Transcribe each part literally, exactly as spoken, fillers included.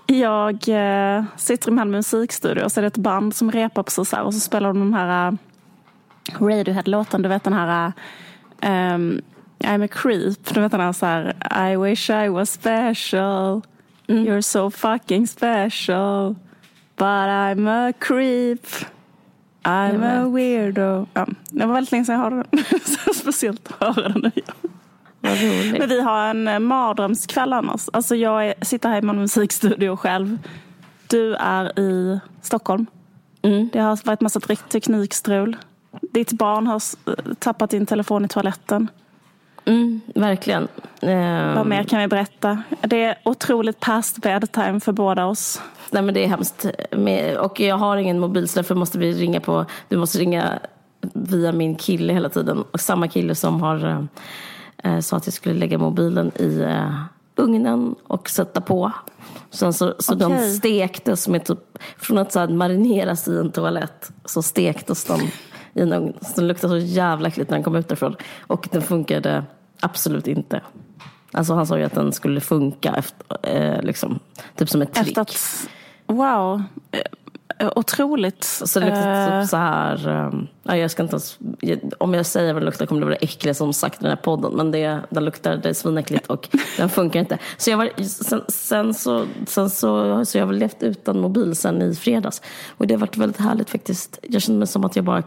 Jag eh, sitter i en musikstudio och så är det ett band som repar precis här och så spelar de den här uh, Radiohead-låten, du vet den här uh, um, I'm a creep, du vet den här så här I wish I was special, mm. You're so fucking special, but I'm a creep, I'm a weirdo. Ja, det var väldigt länge sedan jag hörde den. Så speciellt att höra den nu. Men vi har en mardrömskväll annars. Alltså jag är, sitter här i min musikstudio själv. Du är i Stockholm. Mm. Det har varit massa teknikstrul. Ditt barn har tappat din telefon i toaletten. Mm, verkligen. Um... Vad mer kan vi berätta? Det är otroligt past bedtime för båda oss. Nej, men det är hemskt. Och jag har ingen mobil, så därför måste vi ringa på... Du måste ringa via min kille hela tiden. Och samma kille som har... sa att jag skulle lägga mobilen i uh, ugnen och sätta på. Sen så, så okay. Den stektes med typ, från att så här, marineras i en toalett, så stektes den i en ugn. Så den luktade så jävla äckligt när den kom ut därifrån. Och den funkade absolut inte. Alltså han sa ju att den skulle funka efter, eh, liksom, typ som ett trick. Efter att, wow, otroligt. Så det luktar typ så här. Um, ja, jag ska inte ens, om jag säger vad det luktar kommer det vara äckligt som sagt i den här podden, men det, den luktar, det är svinäckligt och den funkar inte. Så jag var sen, sen så sen så så jag har levt utan mobil sen i fredags och det har varit väldigt härligt faktiskt. Jag kände mig som att jag bara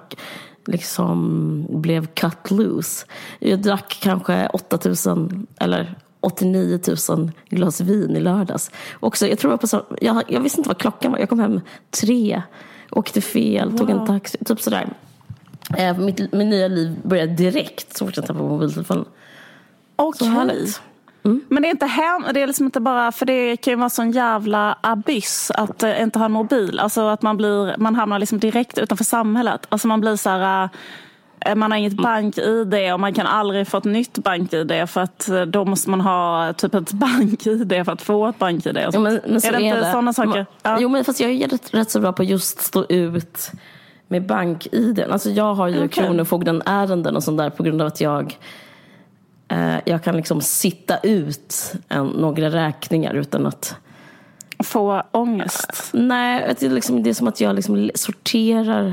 liksom blev cut loose. Jag drack kanske åtta tusen eller åttionio tusen glas vin i lördags. Också, jag, tror jag, på, jag, jag visste inte vad klockan var. Jag kom hem tre, åkte fel, wow. Tog en taxi, typ sådär. Eh, mitt, mitt nya liv började direkt så fort jag tappade på mobiltelefonen. Okej. Okay. Mm. Men det är inte hem, det är liksom inte bara, för det kan ju vara sån jävla abyss att uh, inte ha en mobil. Alltså att man blir, man hamnar liksom direkt utanför samhället. Alltså man blir så här... Uh, man har inget bank-I D och man kan aldrig få ett nytt bank-I D för att då måste man ha typ ett bank-I D för att få ett bank-I D. Jo, men, men så är det inte sådana saker? Ja. Jo, men fast jag är rätt, rätt så bra på just stå ut med bank-I D. Alltså jag har ju okay. Kronofogden ärenden och sånt där på grund av att jag eh, jag kan liksom sitta ut en, några räkningar utan att få ångest. Uh, nej, det är, liksom, det är som att jag liksom sorterar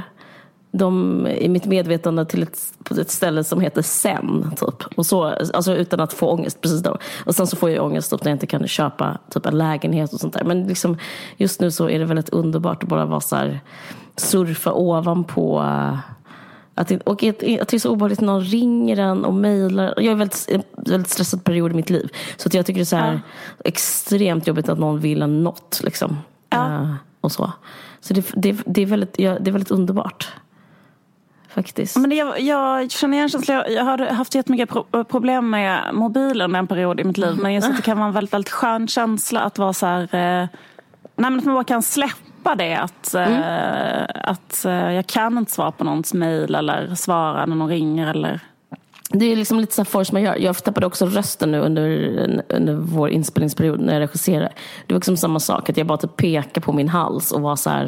de i mitt medvetande till ett, på ett ställe som heter sen typ. Och så, alltså utan att få ångest precis då. Och sen så får jag ångest typ, när jag inte kan köpa typ en lägenhet och sånt där. Men liksom, just nu så är det väldigt underbart att bara vara så här, surfa ovanpå att, och att, att det är så obehagligt när någon ringer en och mejlar. Jag är väldigt, en väldigt stressad period i mitt liv. Så att jag tycker det är så här ja. extremt jobbigt att någon vill en något liksom. Ja. Uh, och så. Så det, det, det, är väldigt, ja, det är väldigt underbart. Faktiskt. Men det, jag, jag känner igen känslan. Jag har haft jättemycket pro- problem med mobilen en period i mitt liv. Mm. Men jag tycker det kan vara en väldigt, väldigt skön känsla att vara så här... Eh, nej, men att man bara kan släppa det. Att, mm. eh, att eh, jag kan inte svara på någons mejl eller svara när någon ringer. Eller... Det är liksom lite så här force man gör. Jag tappade också rösten nu under, under vår inspelningsperiod när jag regisserar. Det var liksom samma sak. Att jag bara typ pekade på min hals och var så här...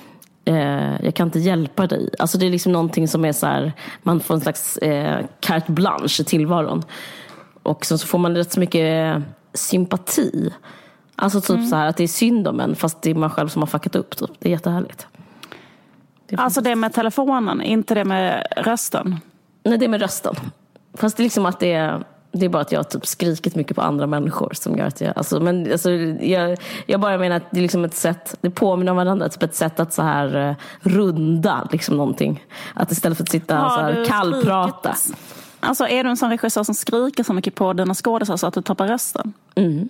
Eh, jag kan inte hjälpa dig. Alltså det är liksom någonting som är så här, man får en slags eh, carte blanche i tillvaron. Och så, så får man rätt så mycket sympati. Alltså typ mm. så här att det är synd om en, fast det är man själv som har fuckat upp typ. Det är jättehärligt. Det är alltså det med telefonen, inte det med rösten. Nej, det är med rösten. Fast det är liksom att det är Det är bara att jag har typ skrikit mycket på andra människor som gör att jag... Alltså, men alltså, jag, jag bara menar att det är liksom ett sätt... Det påminner om varandra. Typ ett sätt att så här uh, runda liksom någonting. Att istället för att sitta och så här kallprata. Alltså är du en sån regissör som skriker så mycket på dina skådespelare så att du tappar rösten? Mm.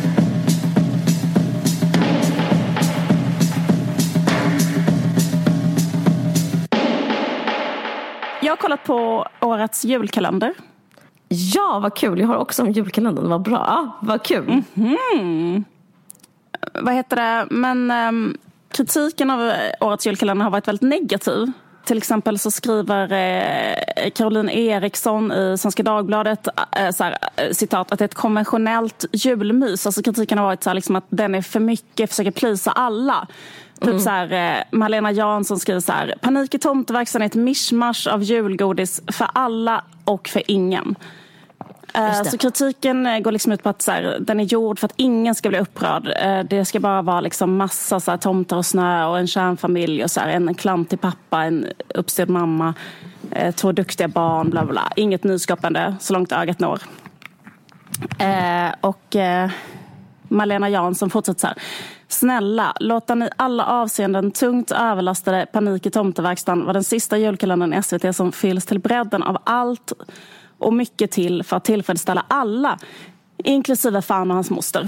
Jag har kollat på årets julkalender. Ja, vad kul. Jag har också en julkalender. Vad bra. Ja, vad kul. Mm-hmm. Vad heter det? Men um, kritiken av årets julkalender har varit väldigt negativ. Till exempel så skriver eh, Caroline Eriksson i Svenska Dagbladet eh, så här, citat, att det är ett konventionellt julmys. Alltså kritiken har varit så här, liksom, att den är för mycket, försöker plisa alla. Typ mm. så här, eh, Malena Jansson skriver så här: panik i tomteverkstan är ett mischmasch av julgodis för alla och för ingen. Uh, så kritiken går liksom ut på att så här, den är gjord för att ingen ska bli upprörd. Uh, det ska bara vara liksom massa så här, tomtar och snö och en kärnfamilj och så här, en klantig pappa, en uppstyrd mamma, uh, två duktiga barn, bla bla. Inget nyskapande så långt ögat når. Uh, och uh, Malena Jansson fortsätter så här. Snälla, låta ni alla avseenden tungt överlastade Panik i tomteverkstan var den sista julkalendern i S V T som fylls till bredden av allt och mycket till för att tillfredsställa alla, inklusive fan och hans moster.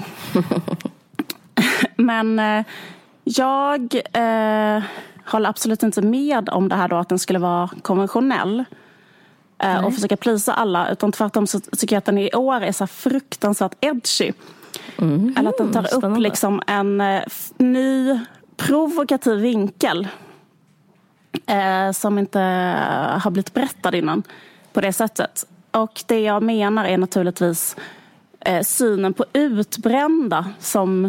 Men eh, jag eh, håller absolut inte med om det här då att den skulle vara konventionell eh, och försöka plisa alla, utan tvärtom så tycker jag att den i år är så fruktansvärt edgy. Mm, eller att den tar spännande. upp liksom en eh, ny provokativ vinkel eh, som inte eh, har blivit berättad innan på det sättet. Och det jag menar är naturligtvis eh, synen på utbrända som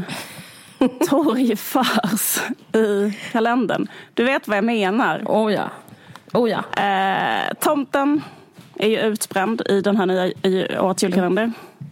torgförs i kalendern. Du vet vad jag menar. Oh ja. Oh ja. Eh, tomten är ju utbränd i den här nya i årets julkalender.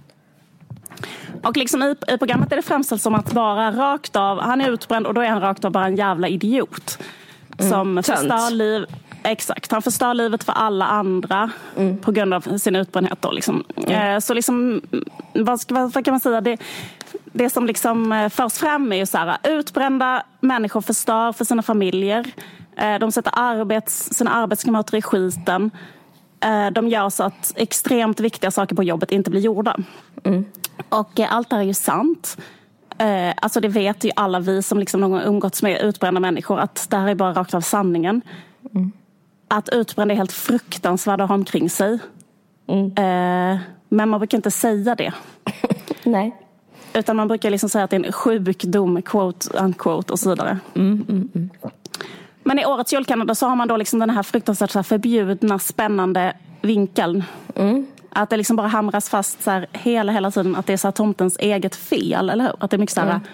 Och liksom i, i programmet är det framställt som att bara rakt av, han är utbränd och då är han rakt av bara en jävla idiot. Som mm, förstör liv, exakt, han förstör livet för alla andra mm. på grund av sin utbrändhet då liksom. Mm. Eh, så liksom, vad, ska, vad, vad kan man säga, det, det som liksom förs fram är ju så här, utbrända människor förstör för sina familjer. Eh, de sätter arbets, sina arbetskamrater i skiten. Eh, de gör så att extremt viktiga saker på jobbet inte blir gjorda. Mm. Och eh, allt det här är ju sant. Eh, alltså det vet ju alla vi som liksom någon gång umgåtts med utbrända människor att det här är bara rakt av sanningen. Mm. Att utbrända är helt fruktansvärda att ha omkring sig. Mm. Eh, men man brukar inte säga det. Nej. Utan man brukar liksom säga att det är en sjukdom, quote, unquote och så vidare. Mm, mm, mm. Men i årets julkalender så har man då liksom den här fruktansvärt så här förbjudna, spännande vinkeln. Mm. Att det liksom bara hamras fast så här hela, hela tiden att det är så här tomtens eget fel, eller hur? Att det är mycket så här,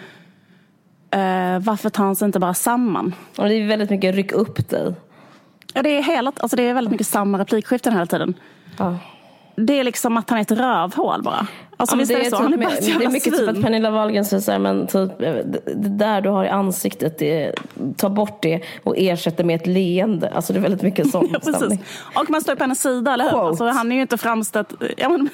mm. uh, varför tar han sig inte bara samman? Och det är väldigt mycket ryck upp dig. Ja, det är, hela, alltså det är väldigt mycket samma replikskiften hela tiden. Ja. Det är liksom att han är ett rövhål bara. Alltså, ja, visst det, är är det, så? Typ Han är med, bara det är mycket typ att Pernilla Wahlgren säger så här, men typ, det, det där du har i ansiktet, det, ta bort det och ersätta med ett leende. Alltså det är väldigt mycket sån ja, stämning. Och man står på hennes sida, eller hur? Alltså, han är ju inte framställd. Ja, men,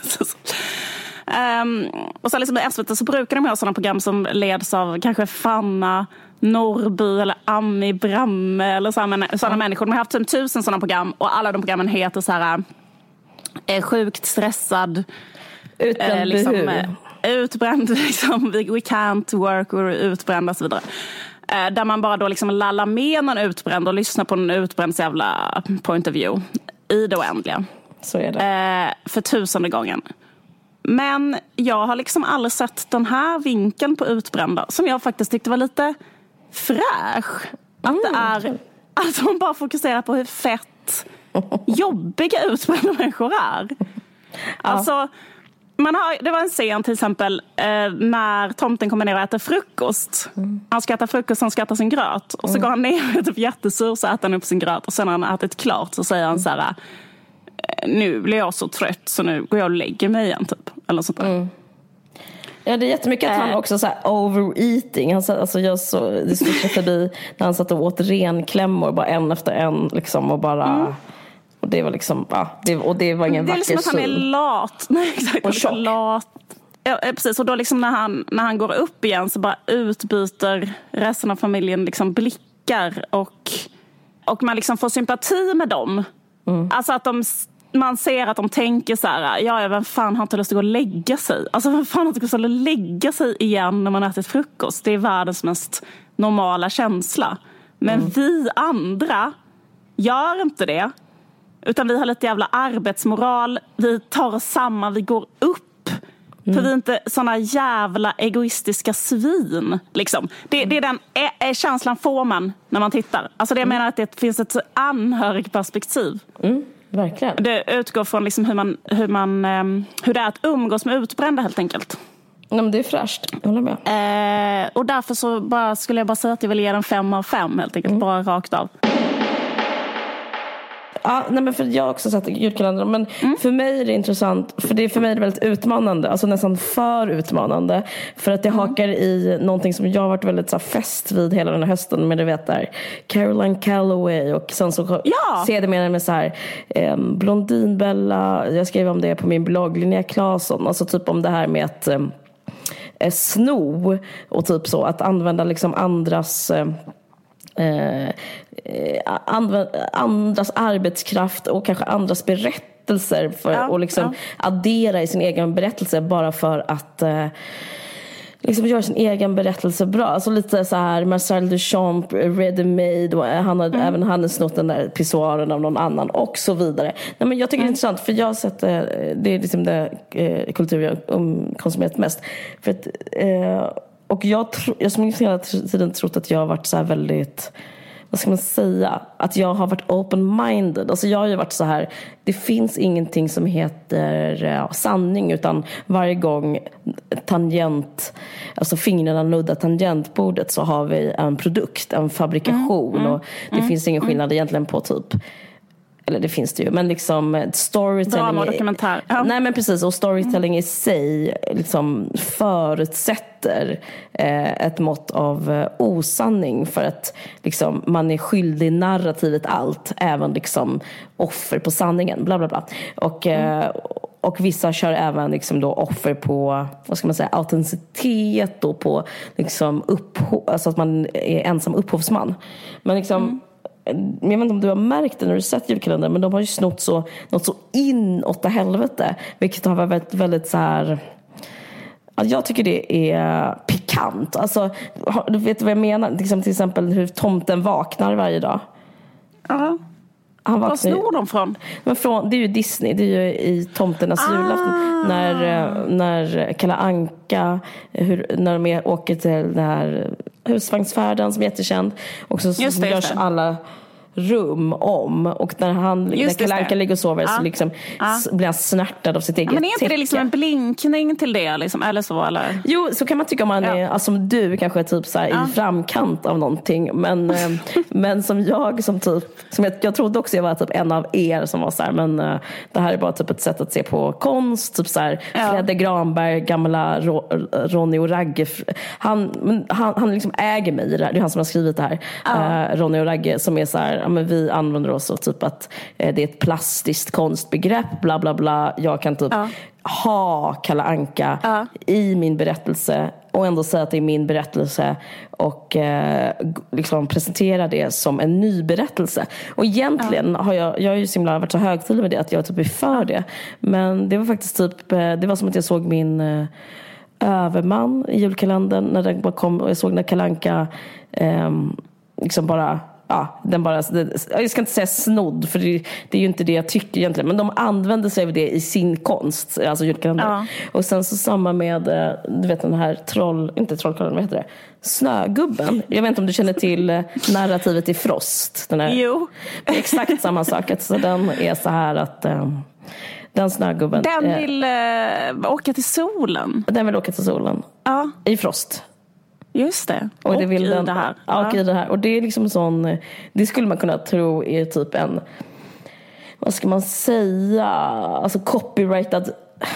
um, och så liksom i S V T så brukar de ha sådana program som leds av kanske Fanna Norrby eller Ami Bramme eller sådana, sådana mm. människor. De har haft typ tusen sådana program och alla de programmen heter så här är sjukt stressad, utbränd, eh, liksom, eh, utbränd liksom, we, we can't work, we're utbränd och så vidare. Eh, där man bara då liksom lallar med någon utbränd och lyssnar på en utbränd jävla point of view i det oändliga. Så är det. Eh, för tusende gången. Men jag har liksom aldrig sett den här vinkeln på utbrända som jag faktiskt tyckte var lite fräsch. Att mm, det är okay. Att man bara fokuserar på hur fett jobbiga utbrända människor är. Ja. Alltså, man har, det var en scen till exempel eh, när tomten kommer ner och äter frukost. Mm. Han ska äta frukost, han ska äta sin gröt. Och så mm. går han ner och är typ jättesur, så äter han upp sin gröt. Och sen när han har ätit klart så säger han så här: nu blir jag så trött så nu går jag och lägger mig igen typ. Eller sånt där. Mm. Ja, det är jättemycket att han också så här overeating. Han satt, alltså jag så, det switchade förbi när han satt och åt renklämmor bara en efter en liksom, och bara mm. och det var liksom ja, det, och det var ingen vacker syn. Det är liksom att han är lat. Nej, exakt. Och tjock. Lat. Ja, precis. Och då liksom när han, när han går upp igen så bara utbyter resten av familjen liksom blickar och, och man liksom får sympati med dem. Mm. Alltså att de man ser att de tänker så här: ja, vem fan har inte lust att gå och lägga sig? Alltså vem fan har inte lust att lägga sig igen när man har ätit frukost? Det är världens mest normala känsla. Men mm. vi andra gör inte det. Utan vi har lite jävla arbetsmoral. Vi tar oss samman, vi går upp. Mm. För vi är inte såna jävla egoistiska svin. Liksom. Det, mm. det är den är, är känslan får man när man tittar. Alltså det jag mm. menar att det finns ett anhörigperspektiv. Mm. Verkligen. Det utgår från liksom hur, man, hur, man, hur det är att umgås med utbrända helt enkelt. Ja, men det är fräscht, jag håller med. Eh, och därför så bara, skulle jag bara säga att jag vill ge den fem av fem helt enkelt, mm. bara rakt av. Ja, nej, men för jag har också sett julkalendern. Men mm. för mig är det intressant. För det är för mig är det väldigt utmanande. Alltså nästan för utmanande. För att det mm. hakar i någonting som jag har varit väldigt så här, fäst vid hela den här hösten. Men du vet där Caroline Calloway. Och sen så ja. ser det med, med så här eh, Blondinbella. Jag skrev om det på min blogg, Linnea Claesson. Alltså typ om det här med att eh, sno. Och typ så att använda liksom andras... Eh, Eh, andras arbetskraft och kanske andras berättelser för ja, att liksom ja. addera i sin egen berättelse bara för att eh, liksom göra sin egen berättelse bra. Alltså lite så här Marcel Duchamp, Ready Made, och han hade mm. även han hade snott den där pissoaren av någon annan och så vidare. Nej, men jag tycker mm. det är intressant för jag har sett eh, det är liksom det eh, kultur jag um, konsumerat mest för att eh, och jag tror jag som hela tiden trott att jag har varit så här väldigt, vad ska man säga, att jag har varit open-minded. Alltså jag har ju varit så här, det finns ingenting som heter ja, sanning, utan varje gång tangent, alltså fingrarna nuddar tangentbordet så har vi en produkt, en fabrikation mm, mm, och det mm, finns ingen skillnad mm. egentligen på typ, eller det finns det ju, men liksom storytelling, drama och dokumentär. Ja. Nej men precis, och storytelling mm. i sig liksom förutsätter eh, ett mått av eh, osanning, för att liksom man är skyldig narrativet allt, även liksom offer på sanningen, bla bla bla. Och mm. eh, och vissa kör även liksom då offer på, vad ska man säga, autenticitet och på liksom upphov, alltså att man är ensam upphovsman. Men liksom mm. jag vet inte om du har märkt det när du sett julkalendern, men de har ju snott så, något så inåt helvete, vilket har varit väldigt så här, jag tycker det är pikant. Alltså, du vet vad jag menar? Liksom till exempel hur tomten vaknar varje dag. Ja. Han var snor de från? Men från? Det är ju Disney, det är ju i Tomternas ah. julafton när, när Kalle Anka hur, när de är, åker till den här husvagnsfärden som är jättekänd, och så, så det, görs alla rum om, och när han när Kalle Anka ligger och sover ja. så liksom ja. blir han snärtad av sitt eget ja, men är inte täcke. Det liksom en blinkning till det liksom, eller så, eller? Jo, så kan man tycka om man ja. är, alltså du kanske är typ så här ja. i framkant av någonting, men men som jag som typ som jag, jag trodde också jag var typ en av er som var så här, men uh, det här är bara typ ett sätt att se på konst, typ så här ja. Fredde Granberg, gamla Ro, Ronny och Ragge, han han han liksom äger mig i det här. Det är han som har skrivit det här. Ja. Uh, Ronny och Ragge, som är så här, ja, men vi använder oss av typ att eh, det är ett plastiskt konstbegrepp, bla bla bla. Jag kan typ ja. ha Kalle Anka ja. i min berättelse och ändå säga att det är min berättelse och eh, liksom presentera det som en ny berättelse. Och egentligen ja. har jag, jag har ju så himla varit så högtidlig med det att jag typ är för det. Men det var faktiskt typ, det var som att jag såg min eh, överman i julkalendern när den bara kom, och jag såg när Kalle Anka eh, liksom bara ja, den bara, jag ska inte säga snodd, för det, det är ju inte det jag tycker egentligen, men de använder sig av det i sin konst, alltså julkalender. Ja. Och sen så samma med, du vet den här troll, inte trollkarlen, vad heter det? Snögubben. Jag vet inte om du känner till narrativet i Frost. Den här, jo. Exakt samma sak. Så den är så här att um, den snögubben. Den vill uh, åka till solen. Den vill åka till solen. Ja. I Frost. Just det. Och, och det vill i den, det här. Ja, och i det här. Och det är liksom sån, det skulle man kunna tro är typ en, vad ska man säga, alltså copyrightad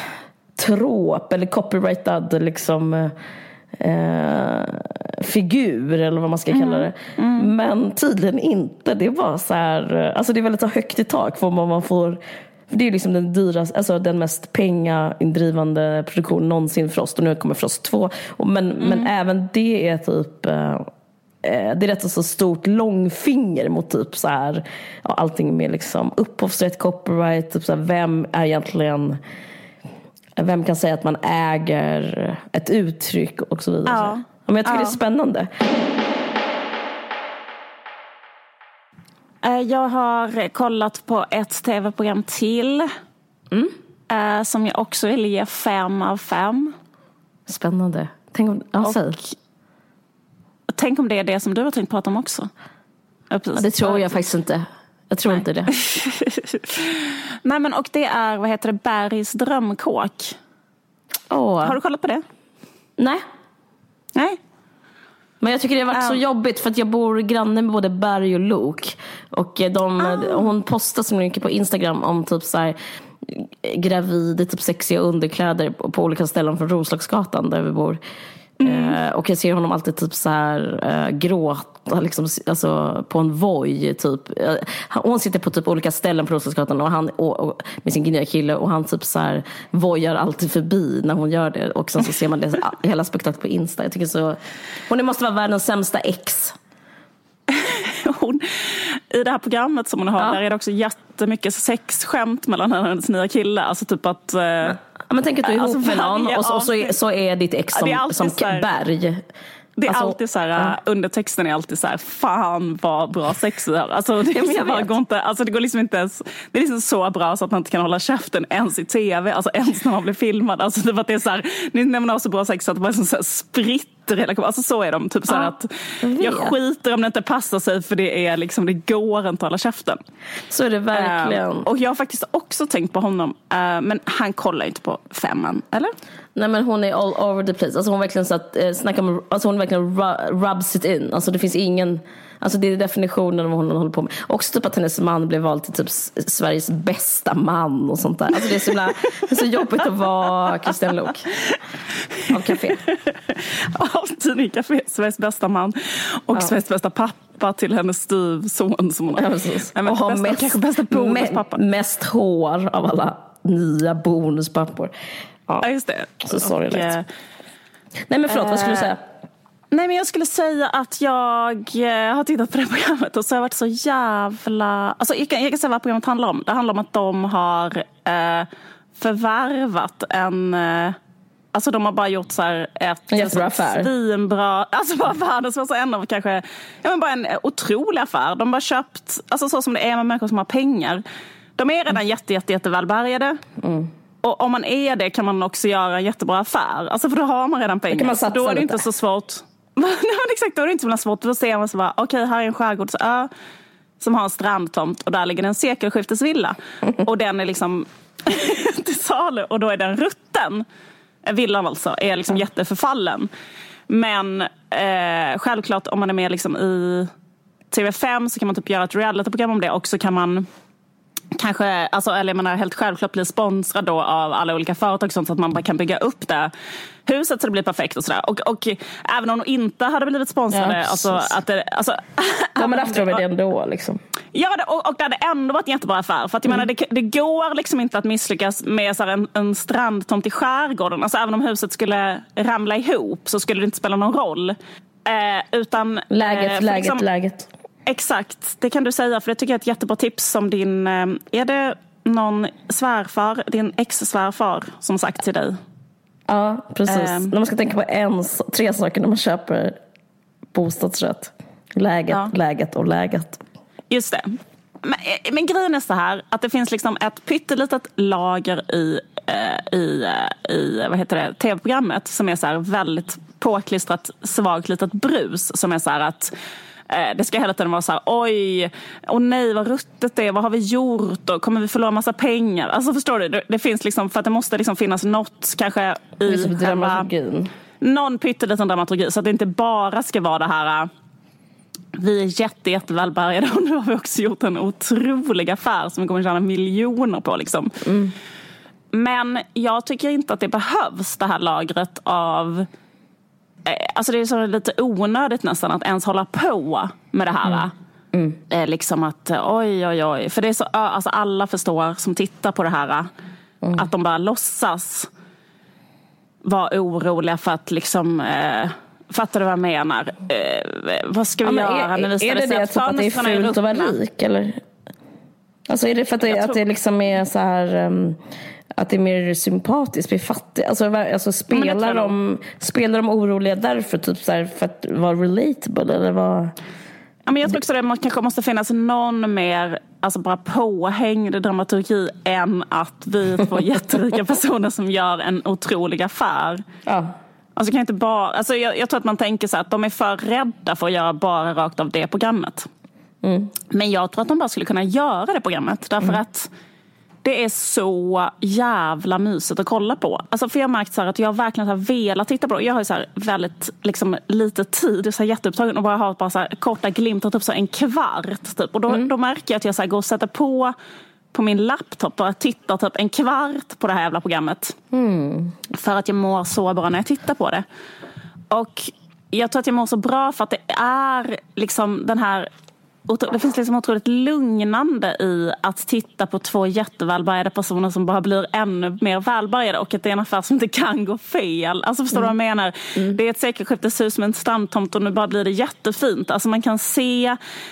trop eller copyrightad liksom eh, figur eller vad man ska kalla det. Mm. Mm. Men tydligen inte. Det är bara så här, alltså det är väldigt så högt i tak för vad man får. För det är liksom den dyraste, alltså den mest pengaindrivande produktionen någonsin, Frost, och nu kommer Frost två. Och men, mm. men även det är typ eh, det är rätt så stort långfinger mot typ så här, ja, allting med liksom upphovsrätt, copyright, typ så här, vem är egentligen, vem kan säga att man äger ett uttryck och så vidare. Ja. Men jag tycker ja. det är spännande. Jag har kollat på ett tv-program till mm. som jag också vill ge fem av fem. Spännande. Tänk om, ja, och, tänk om det är det som du har tänkt prata om också. Ja, det tror jag faktiskt inte. Jag tror Nej. inte det. Nej, men och det är, vad heter det, Bergs drömkåk. Oh. Har du kollat på det? Nej. Nej. Men jag tycker det har varit um. så jobbigt för att jag bor granne med både Berg och Lok. Och de, ah. hon postar så mycket på Instagram om typ så här gravid, typ sexiga underkläder på, på olika ställen från Roslagsgatan där vi bor. Mm. Uh, och jag ser honom alltid typ så här uh, gråta liksom, alltså, på en voj typ. Uh, hon sitter på typ olika ställen på Roslagsgatan och han, och, och, med sin nya kille, och han typ så här vojar alltid förbi när hon gör det. Och sen så ser man det, hela spektaklet på Insta. Jag tycker så, hon måste vara världens sämsta ex. Hon, i det här programmet som hon har, ja. där är det också jättemycket sexskämt mellan henne och hennes nya kille. Alltså typ att... Uh, ja, men tänk att du är ihop alltså, med någon och så, och så, är, så är ditt ex som, som här, berg. Det är alltså, alltid så här, ja. undertexten är alltid så här, fan vad bra sex vi har. Alltså det, ja, bara går inte, alltså det går liksom inte ens, det är liksom så bra så att man inte kan hålla käften ens i tv, alltså ens när man blir filmad. Alltså det var det är så här, när man har så bra sex så att det bara så här spritter hela, alltså så är de typ så här, ja, att jag, jag skiter om det inte passar sig, för det är liksom, det går inte att hålla käften. Så är det verkligen. Um, och jag har faktiskt också tänkt på honom, uh, men han kollar inte på Femman, eller? Nej, men hon är all over the place. Alltså hon verkligen så att eh, snacka om, alltså hon verkligen rubs it in. Alltså det finns ingen, alltså det är definitionen av vad hon håller på med. Också typ att hennes man blev vald till typ Sveriges bästa man och sånt där. Alltså det är så, himla, det är så jobbigt att vara Christian Lok av Café. Av tidning Café, Sveriges bästa man och ja. Sveriges bästa pappa till hennes styvson som hon har. Ja, precis. Nej, men och har bästa, mest, bästa bonuspappa. Me, mest hår av alla nya bonuspappor. Ja, just det. Så sorgligt. Och, nej, men förlåt, äh, vad skulle du säga? Nej, men jag skulle säga att jag eh, har tittat på det programmet och så har jag varit så jävla... Alltså, jag kan, jag kan säga vad programmet handlar om. Det handlar om att de har eh, förvärvat en... Eh, alltså de har bara gjort så här ett... En jättebra affär. Svinbra... Alltså bara världens var så en av kanske... Ja, men bara en otrolig affär. De har bara köpt... Alltså så som det är med människor som har pengar. De är redan mm. jätte, jätte, jätte välbärgade. Mm. Och om man är det kan man också göra en jättebra affär. Alltså för då har man redan pengar. Då, kan man satsa då är det lite. Inte så svårt. Nej, men exakt, då är det inte så svårt. Då ser man så bara, okej, okay, här är en skärgårdsö som har en strandtomt och där ligger en sekelskiftesvilla. Och den är liksom till salu och då är den rutten. Villan alltså är liksom jätteförfallen. Men eh, självklart om man är med liksom i T V fem så kan man typ göra ett reality-program om det. Och så kan man kanske, alltså, eller man är helt självklart blir sponsrad då av alla olika företag sånt så att man bara kan bygga upp det huset så det blir perfekt och sådär. Och, och även om de inte hade blivit sponsrade, ja, alltså att det, alltså, ja, men efter det ändå liksom. Ja, det, och, och det hade ändå varit en jättebra affär. För att jag mm. menar, det, det går liksom inte att misslyckas med så här, en, en strandtomt i skärgården. Alltså även om huset skulle ramla ihop så skulle det inte spela någon roll. Eh, utan, läget, eh, läget, liksom, läget. Exakt, det kan du säga. För det tycker jag är ett jättebra tips som din... Eh, är det någon svärfar, din ex-svärfar som sagt till dig? Ja, precis. Eh, när man ska tänka på en, tre saker när man köper bostadsrätt. Läget, ja. läget och läget. Just det. Men, men grejen är så här att det finns liksom ett pyttelitet lager i, eh, i, eh, i vad heter det, tv-programmet som är så här väldigt påklistrat, svagt litet brus som är så här att eh, det ska hela tiden vara så här, oj, åh nej, vad ruttet det är, vad har vi gjort och kommer vi förlora massa pengar? Alltså förstår du, det, det finns liksom, för att det måste liksom finnas något kanske i dramaturgin. Någon pytteliten dramaturgi så att det inte bara ska vara det här. Vi är jätte, jätte välbärgade och nu har vi också gjort en otrolig affär som vi kommer att tjäna miljoner på. Liksom. Mm. Men jag tycker inte att det behövs det här lagret av... Eh, alltså det är så lite onödigt nästan att ens hålla på med det här. Mm. Mm. Eh, liksom att oj, oj, oj. För det är så, alltså alla förstår som tittar på det här mm. att de bara låtsas vara oroliga för att liksom... Eh, fattar du vad jag menar? Eh, vad ska vi ja, göra är, när vi är det det att, att det är fult att vara rik? Eller? Alltså är det för att det, att det liksom är så här um, att det är mer sympatiskt bli fattig? Alltså, alltså spelar, de, spelar de oroliga därför typ så här, för att vara relatable eller vad? Ja, men jag tror också att det kanske måste finnas någon mer alltså bara påhängd dramaturgi än att vi är två jätterika personer som gör en otrolig affär. Ja. Alltså kan inte bara, alltså jag, jag tror att man tänker så här att de är för rädda för att göra bara rakt av det programmet. Mm. Men jag tror att de bara skulle kunna göra det programmet. Därför mm. att Det är så jävla mysigt att kolla på. Alltså för jag har märkt så här att jag verkligen har velat titta på det. Jag har ju så här väldigt liksom, lite tid, så här jätteupptagen och bara har bara så här korta glimtar, typ så en kvart. Typ. Och då, mm. då märker jag att jag så här går och sätter på på min laptop och tittar typ en kvart på det här jävla programmet. Mm. För att jag mår så bra när jag tittar på det. Och jag tror att jag mår så bra för att det är liksom den här... Det finns liksom otroligt lugnande i att titta på två jättevälbärgade personer som bara blir ännu mer välbärgade och att det är en affär som inte kan gå fel. Alltså förstår du mm. vad jag menar? Mm. Det är ett sekelskifteshus med en strandtomt och nu bara blir det jättefint. Alltså man kan se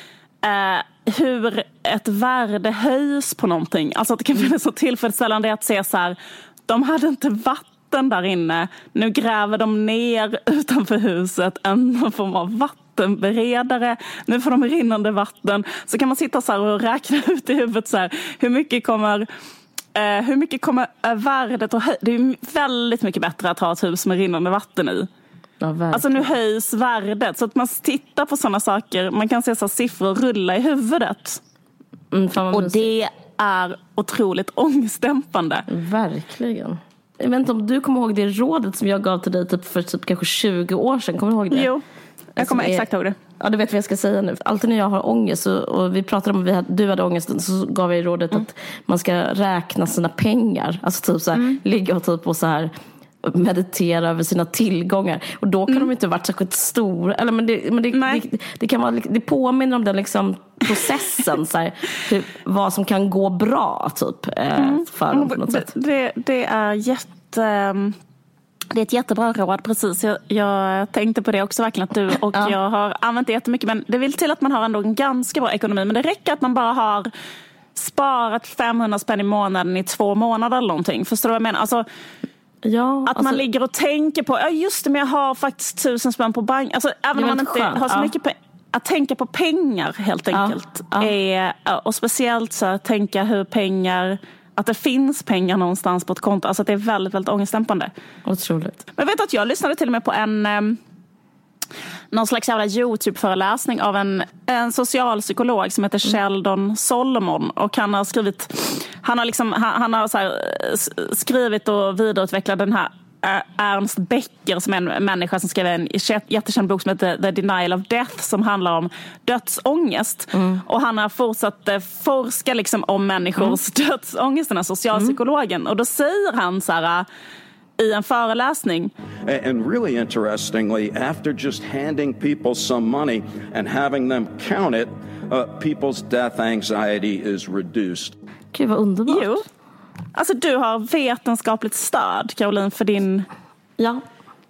eh, hur ett värde höjs på någonting. Alltså att det kan finnas så tillfredsställande att se så här, de hade inte vatten där inne. Nu gräver de ner utanför huset en form av vatten beredare. Nu får de rinnande vatten. Så kan man sitta så här och räkna ut i huvudet så här, hur mycket kommer eh, hur mycket kommer värdet att höja. Det är väldigt mycket bättre att ha ett hus med rinnande vatten i. Ja, alltså nu höjs värdet. Så att man tittar på sådana saker. Man kan se så här siffror rulla i huvudet. Mm, och det är otroligt ångestdämpande. Verkligen. Jag vet inte om du kommer ihåg det rådet som jag gav till dig typ för typ kanske tjugo år sedan. Kommer du ihåg det? Jo. Jag kommer exakt ihåg det. Ja, du vet vad jag ska säga nu. Alltid när jag har ångest och, och vi pratade om att vi hade, du hade ångest, så gav jag rådet mm. att man ska räkna sina pengar. Alltså typ så här, mm. ligga och typ och så här meditera över sina tillgångar. Och då kan mm. de inte varit särskilt stora. Eller, men det, men det, det, det, kan vara, det påminner om den liksom processen. så här, hur, vad som kan gå bra typ, mm. för dem på något sätt. Det, det är jätte... Det är ett jättebra råd, precis. Jag, jag tänkte på det också verkligen att du och ja. jag har använt det jättemycket. Men det vill till att man har ändå en ganska bra ekonomi. Men det räcker att man bara har sparat femhundra spänn i månaden i två månader eller någonting. Förstår du vad jag menar? Alltså, ja, att alltså, man ligger och tänker på, ja just det, men jag har faktiskt tusen spänn på bank. Alltså även om man inte skönt. har så ja. mycket pe- att tänka på pengar helt enkelt. Ja. Ja. Är, och speciellt så att tänka hur pengar... Att det finns pengar någonstans på ett konto. Alltså att det är väldigt, väldigt ångestdämpande. Otroligt. Men jag vet att jag lyssnade till och med på en... Um, någon slags jävla YouTube-föreläsning av en, en socialpsykolog som heter Sheldon Solomon. Och han har skrivit... Han har, liksom, han, han har så här, skrivit och vidareutvecklat den här Ernst Becker som är en människa som skrev en jättekänd bok som heter The Denial of Death som handlar om dödsångest. Mm. Och han har fortsatt forska liksom om människors mm. dödsångest, den här socialpsykologen. Mm. Och då säger han så här i en föreläsning. And really interestingly, after just handing people some money and having them count it, uh, people's death anxiety is reduced. Gud vad underbart. Jo. Alltså du har vetenskapligt stöd, Caroline, för din ja.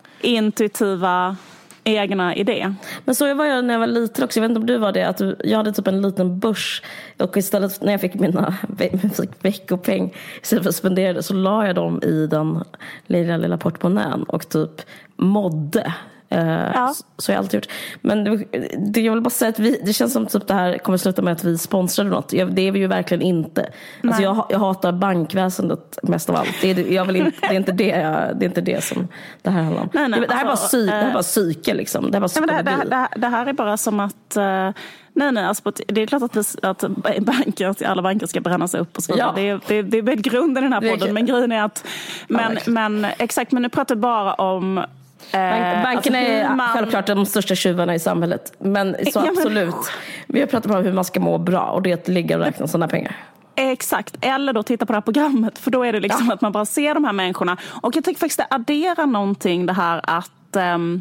intuitiva egna idé. Men så var jag när jag var liten också. Jag vet inte om du var det. Att du, jag hade typ en liten börs. Och istället när jag fick mina fick veckopeng istället för att spendera det, så la jag dem i den lilla, lilla portmonnän och typ modde. Uh, ja. så, så har jag alltid gjort. Men det, det, jag vill bara säga att vi, det känns som typ det här kommer sluta med att vi sponsrade något. Jag, det är vi ju verkligen inte. Alltså jag, jag hatar bankväsendet mest av allt. Det är, jag vill inte, det är inte det jag, det är inte det som det här handlar om. Nej, nej, det, det, här alltså, är bara psy, äh, det här är bara psyke liksom. Det här, är bara nej, det, det, det, det här är bara som att uh, nej nej alltså, det är klart att, vi, att banker, alla banker ska brännas upp och så vidare. Ja. Det, det, det är grunden i den här podden. Men grejen är att men, ja, men exakt, men nu pratar vi bara om Bank, bankerna alltså är man... självklart de största tjuvarna i samhället. Men så ja, absolut men... Vi har pratat om hur man ska må bra. Och det är att ligga och räkna sådana pengar. Exakt, eller då titta på det här programmet. För då är det liksom ja. att man bara ser de här människorna. Och jag tycker faktiskt det adderar någonting, det här att um,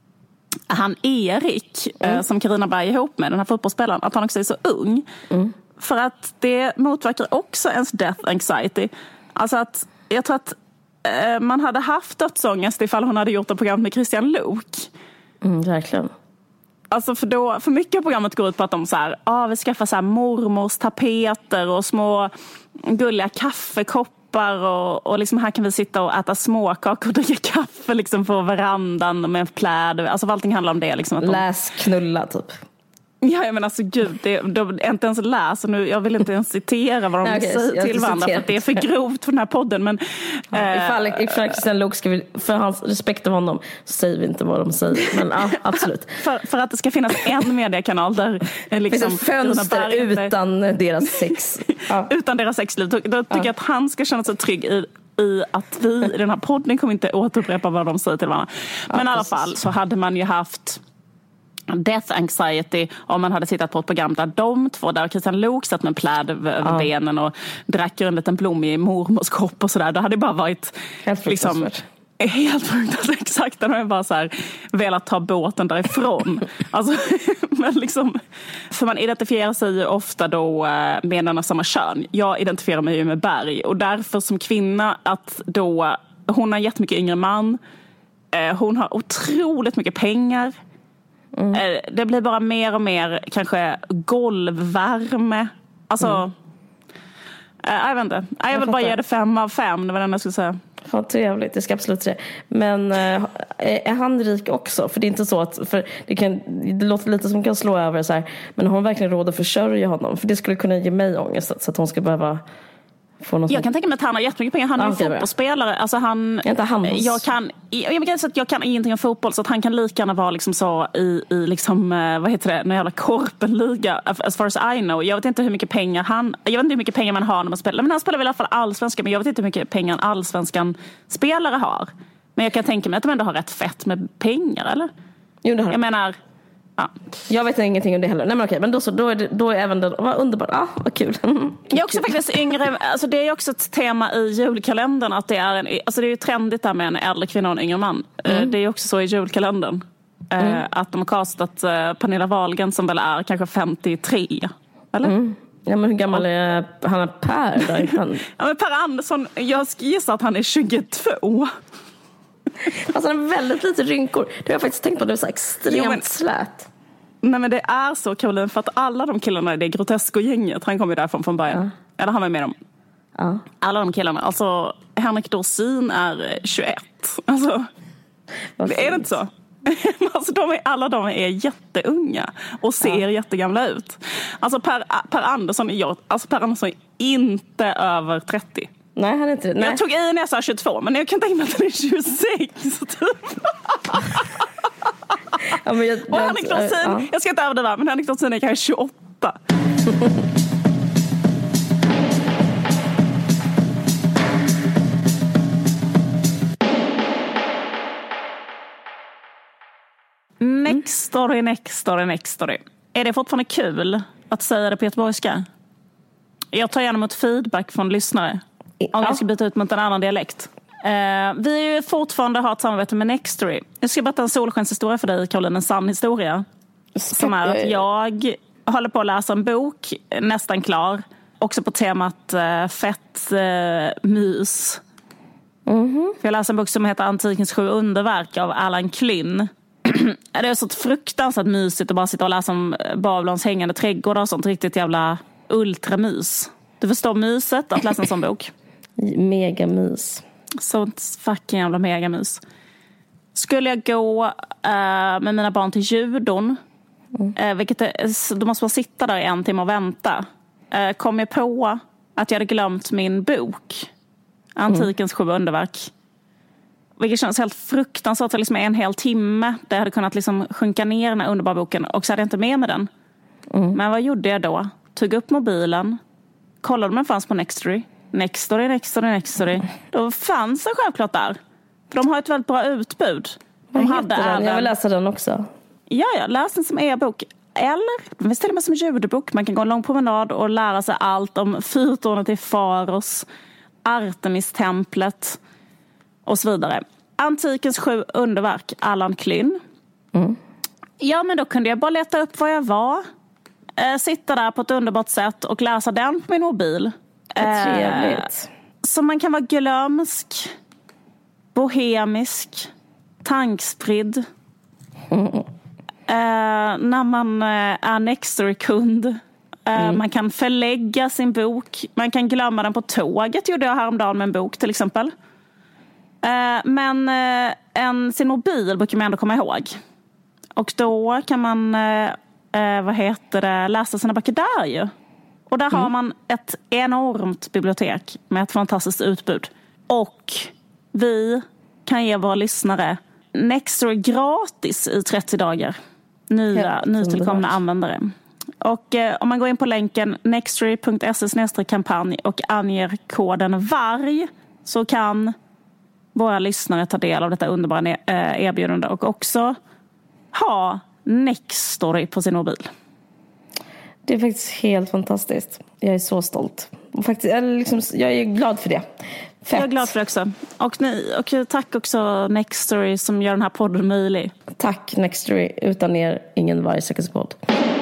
han Erik mm. uh, som Carina Berg är ihop med, den här fotbollsspelaren, att han också är så ung. mm. För att det motverkar också ens death anxiety. Alltså att jag tror att man hade haft dödsångest ifall hon hade gjort ett program med Christian Luuk. Mm, verkligen. Alltså för, då, för mycket av programmet går ut på att de så här, ah, vi skaffar så här mormors tapeter och små gulliga kaffekoppar och, och liksom här kan vi sitta och äta småkakor och dricka kaffe liksom på verandan med pläd. Alltså allting handlar om det. Liksom, att de... Läs knulla typ. Ja, men alltså gud, det, de inte ens läser nu. Jag vill inte ens citera vad de Nej, okay, säger till varandra för att det är för grovt för den här podden. Men, ja, äh, ifall, ifall Kristian Luuk ska vi, för hans respekt av honom, så säger vi inte vad de säger. Men ja, absolut. för, för att det ska finnas en mediekanal där liksom, finns ett fönster utan deras sex. Ja. Utan deras sexliv. Då, då tycker ja. jag att han ska känna sig trygg i i att vi i den här podden kommer inte återupprepa vad de säger till varandra. Men ja, i alla fall så hade man ju haft death anxiety om man hade tittat på ett program där de två, där Kristian Luuk satt med pläd över ja. benen och drack en liten blommig mormors kopp och sådär. Det hade bara varit helt liksom helt fruktansvärt, exakt. Den har jag bara så här velat ta båten därifrån. Alltså, men liksom, för man identifierar sig ju ofta då med en av samma kön. Jag identifierar mig ju med Berg. Och därför som kvinna att då, hon har jättemycket yngre man. Hon har otroligt mycket pengar. Mm. Det blir bara mer och mer kanske golvvärme. Alltså, mm. jag vet inte. Jag, jag vill bara ge det fem av fem. Det var det jag skulle säga. Ja, trevligt, det ska absolut det. Men äh, är han rik också? För det är inte så att, för det, kan, det låter lite som kan slå över så här, men har hon verkligen råd att försörja honom? För det skulle kunna ge mig ångest så att hon ska behöva få något. Jag kan tänka mig att han har jättemycket pengar. Han är ju fotbollsspelare. Alltså han, inte han jag kan, jag, jag, jag kan ingenting om fotboll, så att han kan lika gärna vara liksom så i, i liksom, vad heter det, någon jävla korpenliga, as far as I know. Jag vet inte hur mycket pengar han, jag vet inte hur mycket pengar man har när man spelar, men han spelar väl i alla fall allsvenska, men jag vet inte hur mycket pengar allsvenskan spelare har. Men jag kan tänka mig att de ändå har rätt fett med pengar, eller? Jo, det har jag menar, ja. Jag vet ingenting om det heller. Nej, men okej, men då så, då är det, då är även det, vad underbart. Ja, ah, vad kul. Jag är också faktiskt yngre, alltså det är också ett tema i julkalendern att det är en, alltså det är ju trendigt där med en äldre kvinna och en yngre man. Mm. Det är ju också så i julkalendern mm. att de har kastat Pernilla Wahlgren som väl är kanske femtiotre, eller? Mm. Ja, men hur gammal är Hanna Per då? Han... ja, men Per Andersson, jag gissar att han är tjugotvå. Alltså han har väldigt lite rynkor. Det har jag faktiskt tänkt på, det är så extremt jo, men, slät. Nej, men det är så, Caroline, för att alla de killarna i det Grotesco-gänget, han kom ju därifrån från början. Ja. Eller han var med dem. Ja. Alla de killarna, alltså Henrik Dorsin är tjugoett. Alltså, är det inte så? Alltså de är, alla de är jätteunga och ser ja. jättegamla ut. Alltså Per, per Andersson är jag, alltså Per Andersson är inte över trettio. Nej, han är inte det. Nej. Jag tog i när jag sa tjugotvå, men jag kan tänka mig att han är tjugosex typ. Ja, men jag, och Henrik Dorsin, ja. jag ska inte överdriva, men Henrik Dorsin är kanske tjugoåtta. Next story, next story, next story. Är det fortfarande kul att säga det på göteborgska? Jag tar gärna emot feedback från lyssnare. Om ja. jag ska byta ut mot en annan dialekt. Uh, vi är ju fortfarande har ett samarbete med Nextory. Jag ska berätta en solskenshistoria för dig, Caroline, en sann historia. Som är att jag håller på att läsa en bok, nästan klar. Också på temat uh, fett uh, mys. Mm-hmm. För jag läser en bok som heter Antikens sju underverk av Alan Klynn. Det är så fruktansvärt mysigt att bara sitta och läsa om Babylons hängande trädgård och sånt riktigt jävla ultramys. Du förstår myset att läsa en sån bok? Megamys. Sånt fucking jävla megamys. Skulle jag gå uh, med mina barn till judon, mm. uh, vilket är, då måste man sitta där i en timme och vänta. Uh, kom jag på att jag hade glömt min bok Antikens mm. sju underverk. Vilket känns helt fruktansvärt. Så liksom en hel timme där jag hade kunnat liksom sjunka ner den här underbara boken. Och så hade jag inte med mig den. Mm. Men vad gjorde jag då? Tog upp mobilen. Kollade om den fanns på Nextory. Nextory, Nextory, Nextory. Då fanns den självklart där. För de har ett väldigt bra utbud. De hade även... Jag vill läsa den också. Ja, ja. Läs den som e-bok. Eller, vi ställer mig som ljudbok. Man kan gå en lång promenad och lära sig allt om fyrtornet i Faros, Artemis-templet och så vidare. Antikens sju underverk, Alan Klynn. Mm. Ja, men då kunde jag bara leta upp var jag var. Eh, sitta där på ett underbart sätt och läsa den på min mobil. Eh, trevligt. Så man kan vara glömsk, bohemisk, tankspridd. Mm. Eh, när man eh, är Nextory-kund. Eh, mm. Man kan förlägga sin bok. Man kan glömma den på tåget. Gjorde jag häromdagen med en bok till exempel. Eh, men eh, en, sin mobil brukar man ändå komma ihåg. Och då kan man eh, eh, vad heter det, läsa sina böcker där ju. Och där mm. har man ett enormt bibliotek med ett fantastiskt utbud. Och vi kan ge våra lyssnare Nextory gratis i trettio dagar. Nya, ja, nytillkomna användare. Och eh, om man går in på länken nextory punkt se slash kampanj och anger koden varg så kan våra lyssnare ta del av detta underbara eh, erbjudande och också ha Nextory på sin mobil. Det är faktiskt helt fantastiskt. Jag är så stolt. Och faktiskt, jag, liksom, jag är glad för det. Fett. Jag är glad för det också. Och, ni, och tack också Nextory som gör den här podden möjlig. Tack Nextory. Utan er, ingen vargsäkerhetspodd.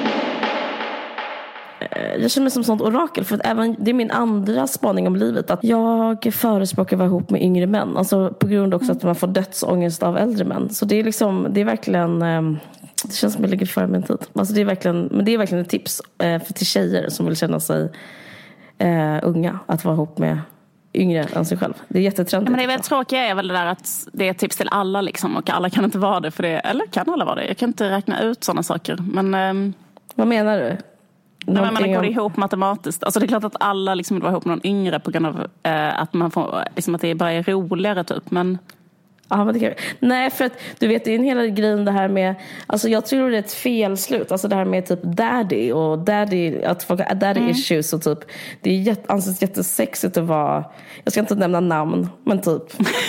Jag känner mig som sånt orakel, för att även, det är min andra spaning om livet, att jag förespråkar att vara ihop med yngre män, alltså på grund också att man får dödsångest av äldre män. Så det är liksom, det är verkligen, det känns som att jag ligger före min tid. Alltså det är verkligen, men det är verkligen ett tips för till tjejer som vill känna sig uh, unga, att vara ihop med yngre än sig själv. Det är jättetrendigt. Men det är väldigt tråkigt är väl det där att det är ett tips till alla liksom, och alla kan inte vara det för det, eller kan alla vara det? Jag kan inte räkna ut sådana saker. Men um... vad menar du? Nej, men man går om... ihop matematiskt. Alltså det är klart att alla liksom vill vara ihop med någon yngre på grund av eh, att man får liksom att det bara är roligare typ, men ja, men det kan... nej, för att du vet, det är en hela grejen det här med, alltså jag tror det är ett felslut, alltså det här med typ daddy och daddy, att folk har daddy mm. issues och typ, det är jätt, anses jättesexigt att vara, jag ska inte nämna namn, men typ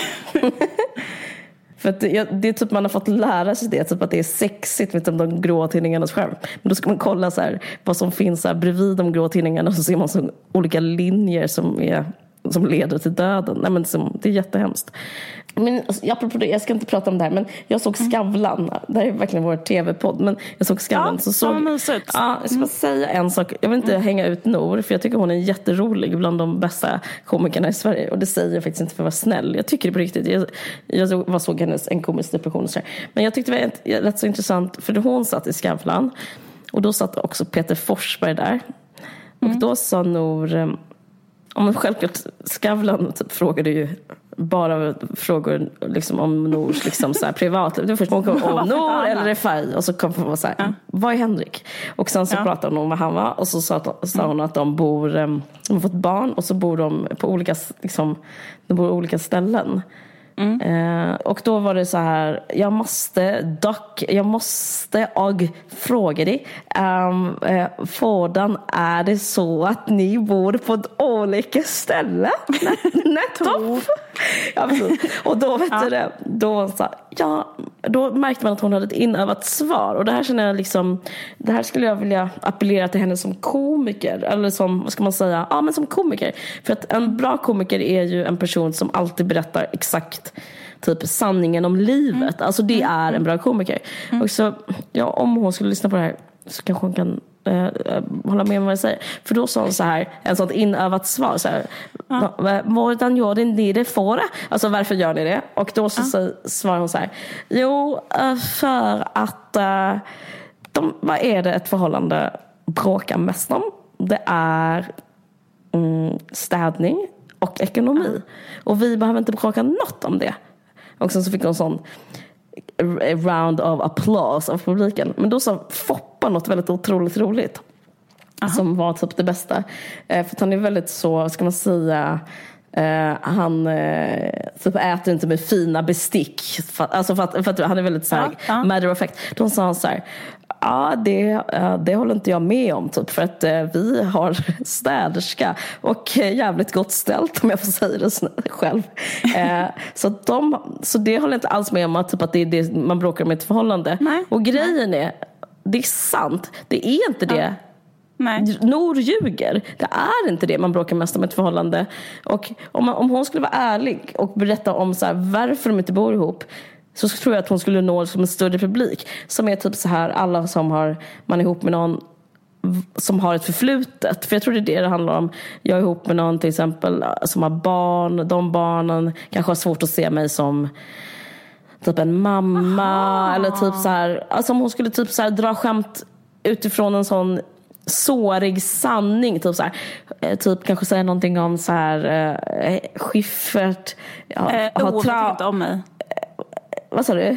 för att det, det är typ man har fått lära sig det, typ att det är sexigt med de grå tidningarnas skärm. Men då ska man kolla så här, vad som finns så här bredvid de grå tidningarna, så ser man så olika linjer som, är, som leder till döden. Nej, men som, det är jättehemskt. Men alltså, apropå det, jag ska inte prata om det här, men jag såg Skavlan. Det här är verkligen vår tv-podd, men jag såg Skavlan. Ja, så såg, mysigt. Ja, jag ska bara säga en sak. Jag vill inte mm. hänga ut Nor, för jag tycker hon är jätterolig, bland de bästa komikerna i Sverige. Och det säger jag faktiskt inte för att vara snäll. Jag tycker det på riktigt. Jag, jag såg, var såg hennes en komisk depression och så här. Men jag tyckte det var ett, rätt så intressant, för hon satt i Skavlan. Och då satt också Peter Forsberg där. Och mm. då sa Nor... Om självklart Skavlan typ frågade ju bara frågor liksom om Nors liksom så här privat. Det var först hon kom om Nor eller Refai, och så kom hon så här, ja. Vad är Henrik? Och sen så ja. pratade hon om vad han var, och så sa, sa hon att de bor, de har fått barn, och så bor de på olika liksom, de bor på olika ställen. Mm. Eh, och då var det så här, jag måste dock, jag måste och fråga dig, um, eh, Fådan, är det så att ni bor på olika ställen? Nettopp. Ja, och då vet ja. du det, då så, ja, då märkte man att hon hade ett inövat svar, och det här känner jag liksom, det här skulle jag vilja appellera till henne som komiker, eller som, vad ska man säga, ja men som komiker, för att en bra komiker är ju en person som alltid berättar exakt typ sanningen om livet, mm. alltså det är en bra komiker. Mm. Och så, ja, om hon skulle lyssna på det här så kanske hon kan eh, hålla med om vad jag säger. För då sa hon så här, en sånt inövat svar så här, ja. Hvordan gör ni det för? Alltså varför gör ni det? Och då så, ja. så svarar hon så här, jo, för att uh, de, vad är det ett förhållande bråkar mest om? Det är mm, städning och ekonomi. Ja. Och vi behöver inte bråka något om det. Och sen så fick hon sån round of applause av publiken. Men då sa Foppa något väldigt otroligt roligt. Aha. Som var typ det bästa. Eh, för att han är väldigt så, ska man säga, eh, han eh, typ äter inte med fina bestick. För, alltså för att, för att han är väldigt så här, ja, ja. matter of fact. Då sa han så här, ja, det, det håller inte jag med om typ, för att eh, vi har städerska och eh, jävligt gott ställt, om jag får säga det själv. Eh, så, de, så det håller inte alls med om att, typ, att det är det man bråkar med ett förhållande. Nej. Och grejen är, det är sant, det är inte det. Ja. Nej. Nor ljuger. Det är inte det man bråkar mest om ett förhållande. Och om, man, om hon skulle vara ärlig och berätta om så här, varför de inte bor ihop, så tror jag att hon skulle nå som en större publik. Som är typ så här, alla som har, man är ihop med någon som har ett förflutet. För jag tror det är det det handlar om. Jag är ihop med någon till exempel som har barn. De barnen kanske har svårt att se mig som typ en mamma. Aha. Eller typ så här, alltså om hon skulle typ så här dra skämt utifrån en sån sårig sanning, typ så här, typ kanske säga någonting om så här eh, Schiffert, ja, eh, har tra- inte om mig. Vad sa du?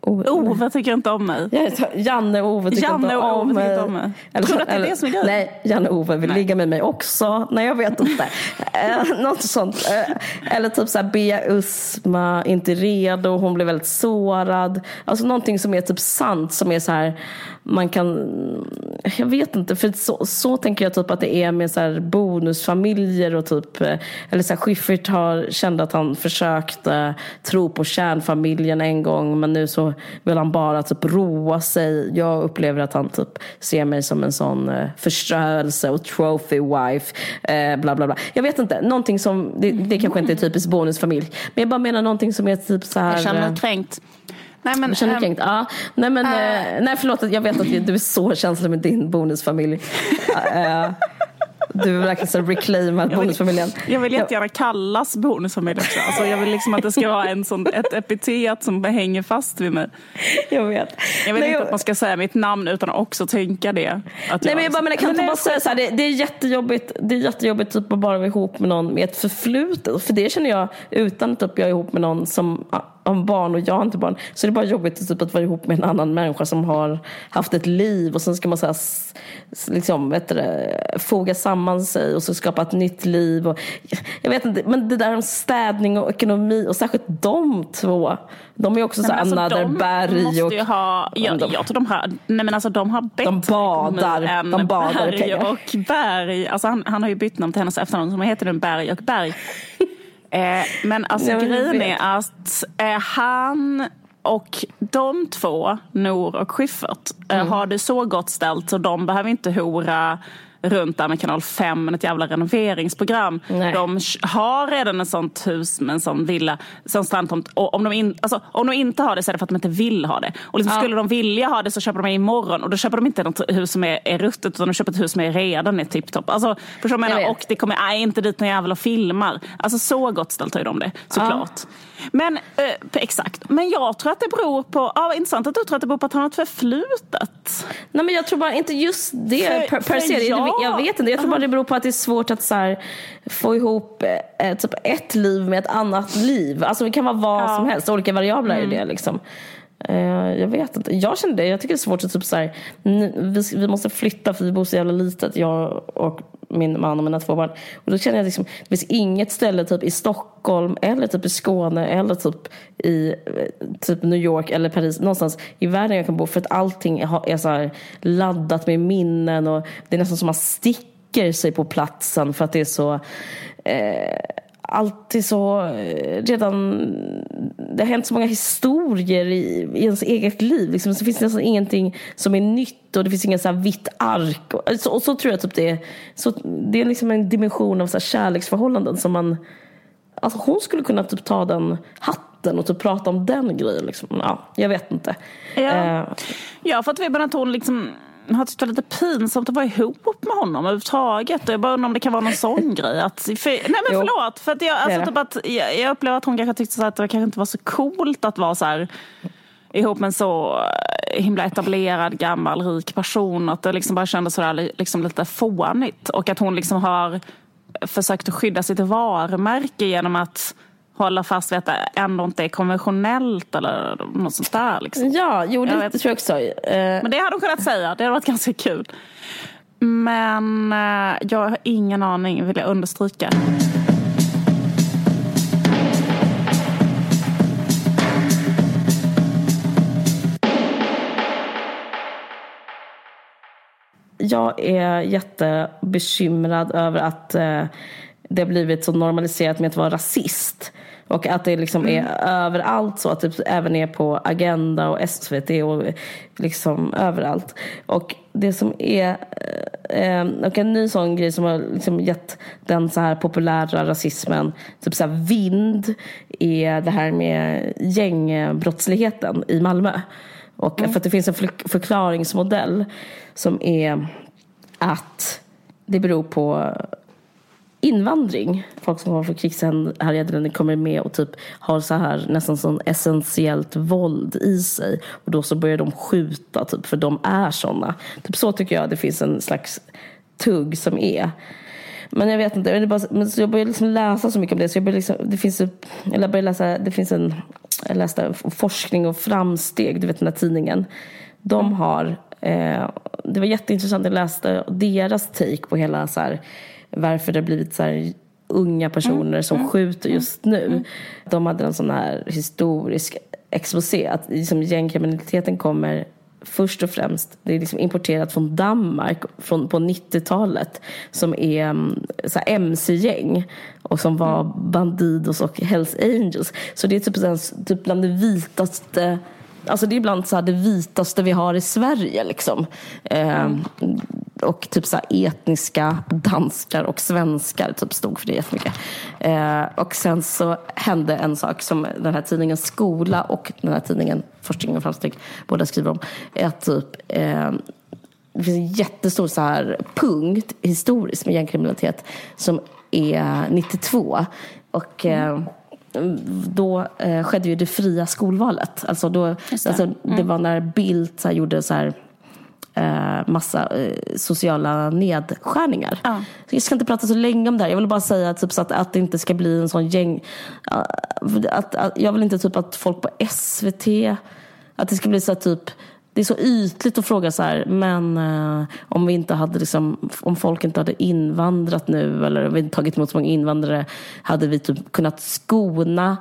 Ove, Ove tycker inte om mig. Janne och Ove tycker Janne inte och om Ove mig. tycker inte om mig. Eller, Tror du att det är eller, det som är grejen? Nej, Janne och Ove vill Nej. ligga med mig också. Nej, jag vet inte. eh, något sånt. Eh, eller typ så här, Bea Usma inte redo. Hon blev väldigt sårad. Alltså någonting som är typ sant. Som är så här, man kan... Jag vet inte. För så, så tänker jag typ att det är med så här bonusfamiljer och typ... Eller så här, Schyffert har känt att han försökte tro på kärnfamiljen en gång. Men nu så vill han bara typ roa sig. Jag upplever att han typ ser mig som en sån eh, förstörelse och trophy wife. Eh, bla bla bla. Jag vet inte. Någonting som... Det, det kanske inte är typiskt bonusfamilj. Men jag bara menar någonting som är typ så här... Jag känner mig kränkt. Nej, men, Jag känner äm, kränkt. Ja. Nej, men, äh, eh, nej, förlåt. Jag vet att du är så känslig med din bonusfamilj. uh, Du vill verkligen så reclaima bonusfamiljen. Jag vill jättegärna kallas bonusfamilj också. Alltså, jag vill liksom att det ska vara en sån, ett epitet som hänger fast vid mig. Jag vet. Jag vet nej, inte jag... att man ska säga mitt namn utan att också tänka det. Att Nej, jag, men jag bara, men jag kan men inte nej, bara säga så här, det, det är jättejobbigt. Det är jättejobbigt typ att bara vara ihop med någon med ett förflutet. För det känner jag utan att typ, jag är ihop med någon som har barn och jag har inte barn. Så det är bara jobbigt typ, att vara ihop med en annan människa som har haft ett liv. Och sen ska man så här, liksom, vet du, foga samman sig och så skapa ett nytt liv. Och, jag vet inte, men det där om städning och ekonomi och särskilt de två. De är också så här, alltså, Another Berg och... Ha, jag, de, jag tror de har, nej men alltså de har bättre de badar, än de badar Berg och Berg. Alltså han, han har ju bytt namn till hennes efternamn som heter den Berg och Berg. eh, men alltså ja, men grejen är att eh, han och de två, Nor och Schyffert, eh, mm. har det så gott ställt så de behöver inte hora runt där med kanal fem med ett jävla renoveringsprogram. Nej. De har redan ett sånt hus med en sån villa, sån strandtomt. Och om de, in, alltså, om de inte har det så är det för att de inte vill ha det. Och liksom, ja. Skulle de vilja ha det så köper de det imorgon. Och då köper de inte ett hus som är, är ruttet utan de köper ett hus som är redan är tipptopp. Alltså, förstår jag menar? Och det kommer nej, inte dit någon jävla och filmar. Alltså så gott ställt har ju de det, såklart. Ja. Men, eh, exakt. Men jag tror att det beror på, ja, intressant att du tror att det beror på att han har ett förflutet. Nej, men jag tror bara inte just det för, per, per se. Jag, jag vet inte, jag tror bara det beror på att det är svårt att så här, få ihop eh, typ ett liv med ett annat liv. Alltså det kan vara vad ja. som helst, olika variabler mm. i det liksom. Uh, jag vet inte, jag känner det, jag tycker det är svårt att typ så här, vi, vi måste flytta för vi bor så jävla litet, jag och min man och mina två barn, och då känner jag liksom, det finns inget ställe typ i Stockholm eller typ i Skåne eller typ i typ New York eller Paris, någonstans i världen jag kan bo, för att allting är så här laddat med minnen och det är nästan som man sticker sig på platsen för att det är så eh, alltid så redan det har hänt så många historier i, i ens eget liv liksom, så finns det nästan ingenting som är nytt och det finns ingen så här vitt ark och så, och så tror jag typ det är så, det är liksom en dimension av så här kärleksförhållanden som man, alltså hon skulle kunna typ ta den hatten och typ prata om den grejen liksom. Ja, jag vet inte. Ja, uh, ja för att vi bara hon liksom har tyckt det lite pinsamt att vara ihop med honom överhuvudtaget. Jag bara undrar om det kan vara någon sån grej. Att, för, nej men jo. förlåt. För att jag, alltså, typ att, jag, jag upplever att hon kanske tyckte så att det kanske inte var så coolt att vara så här ihop med en så himla etablerad, gammal, rik person. Att det liksom bara kändes sådär liksom lite fånigt. Och att hon liksom har försökt att skydda sitt varumärke genom att hålla fast vid att det ändå inte är konventionellt eller något sånt där. Liksom. Ja, jo, det jag vet. tror jag också. Uh... Men det hade de kunnat säga. Det hade varit ganska kul. Men uh, jag har ingen aning, vill jag understryka. Jag är jättebekymrad över att uh, det har blivit så normaliserat med att vara rasist. Och att det liksom är mm. överallt så att det även är på Agenda och S V T och liksom överallt. Och det som är eh, och en ny sån grej som har liksom gett den så här populära rasismen typ så här vind är det här med gängbrottsligheten i Malmö. Och mm. för att det finns en förklaringsmodell som är att det beror på invandring. Folk som kommer från krigshärjade länder kommer med och typ har så här nästan sån essentiellt våld i sig. Och då så börjar de skjuta typ för de är såna. Typ så tycker jag det finns en slags tugg som är. Men jag vet inte, jag, bara, men så jag börjar liksom läsa så mycket om det så jag börjar liksom, det finns eller jag börjar läsa, det finns en jag läste Forskning och framsteg, du vet den här tidningen. De har, eh, det var jätteintressant, jag läste deras take på hela så här, varför det har blivit så här unga personer mm. som mm. skjuter just nu. Mm. De hade en sån här historisk exposé att liksom gängkriminaliteten kommer först och främst, det är liksom importerat från Danmark från, på nittiotalet, som är så här M C-gäng och som var Bandidos och Hells Angels. Så det är typ, typ bland det vitaste, alltså det är bland så här det vitaste vi har i Sverige liksom. Mm. Eh, och typ så här etniska danskar och svenskar typ stod för det jättemycket. Eh, och sen så hände en sak som den här tidningen Skola och den här tidningen Forskning och framsteg båda skriver om, är att typ eh, det finns en jättestor så här punkt historiskt med gängkriminalitet som är nittiotvå och eh, då eh, skedde ju det fria skolvalet. Alltså då, det. Alltså, mm. det var när Bildt så här, gjorde så här eh, massa eh, sociala nedskärningar. Ja. Så jag ska inte prata så länge om det här. Jag vill bara säga typ, så att, att det inte ska bli en sån gäng... Uh, att, att, jag vill inte typ att folk på S V T... Att det ska bli så här, typ... Det är så ytligt att fråga så här, men eh, om vi inte hade liksom, om folk inte hade invandrat nu eller om vi inte tagit emot så många invandrare, hade vi typ kunnat skona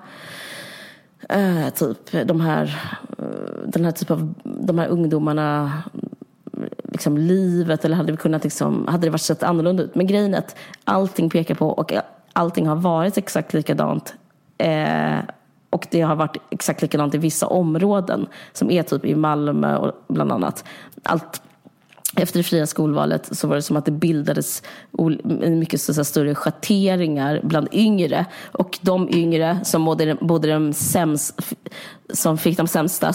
eh, typ de här den här typ av de här ungdomarna liksom livet, eller hade vi kunnat liksom, hade det varit sett annorlunda ut. Men grejen är att allting pekar på, och allting har varit exakt likadant eh, och det har varit exakt likadant i vissa områden som är typ i Malmö och bland annat. Allt efter det fria skolvalet så var det som att det bildades mycket så större schatteringar bland yngre, och de yngre som bodde, bodde de sämst, som fick de sämsta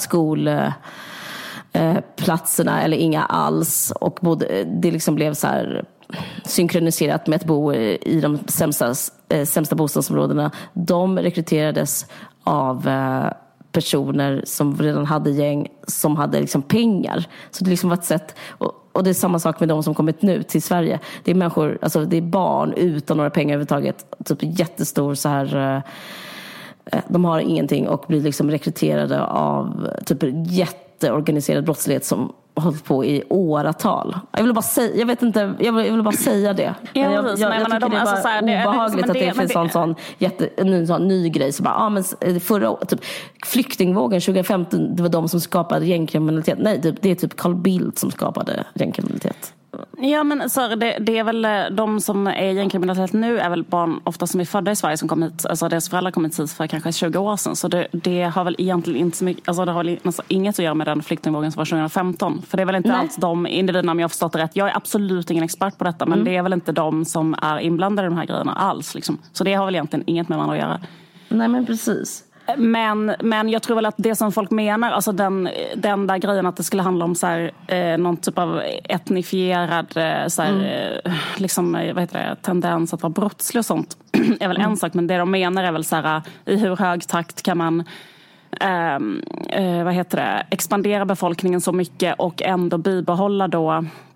skolplatserna eller inga alls, och bodde, det liksom blev så här synkroniserat med att bo i de sämsta, sämsta bostadsområdena. De rekryterades av personer som redan hade gäng, som hade liksom pengar. Så det liksom var ett sätt, och, och det är samma sak med de som kommit nu till Sverige. Det är människor, alltså det är barn utan några pengar överhuvudtaget, typ jättestor så här, de har ingenting och blir liksom rekryterade av typ jätteorganiserad brottslighet som hållit på i åratal. Jag vill bara säga, jag vet inte, jag vill, jag vill bara säga det. Ja, jag, jag, precis, jag, jag men tycker de, det är bara alltså, så här, det, obehagligt det, att det, det finns en sån, jätte, en sån ny grej. Så bara, ah, men förra typ, flyktingvågen tjugohundrafemton, det var de som skapade gängkriminalitet. Nej, det, det är typ Carl Bildt som skapade gängkriminalitet. Ja, men så det, det är väl de som är gängkriminalitet nu är väl barn ofta som är födda i Sverige som kom hit, alltså deras föräldrar kom hit för kanske tjugo år sedan, så det, det har väl egentligen inte så mycket, alltså det har väl alltså inget att göra med den flyktingvågen som var tjugohundrafemton, för det är väl inte Nej. alls de individerna, om jag har förstått det rätt. Jag är absolut ingen expert på detta, men mm. det är väl inte de som är inblandade i de här grejerna alls liksom. Så det har väl egentligen inget med varandra att göra. Nej, men precis. Men, men jag tror väl att det som folk menar, alltså den, den där grejen att det skulle handla om så här, eh, någon typ av etnifierad eh, så här, mm. eh, liksom, vad heter det, tendens att vara brottslig och sånt är väl mm. en sak, men det de menar är väl så här, i hur hög takt kan man eh, eh, vad heter det, expandera befolkningen så mycket och ändå bibehålla då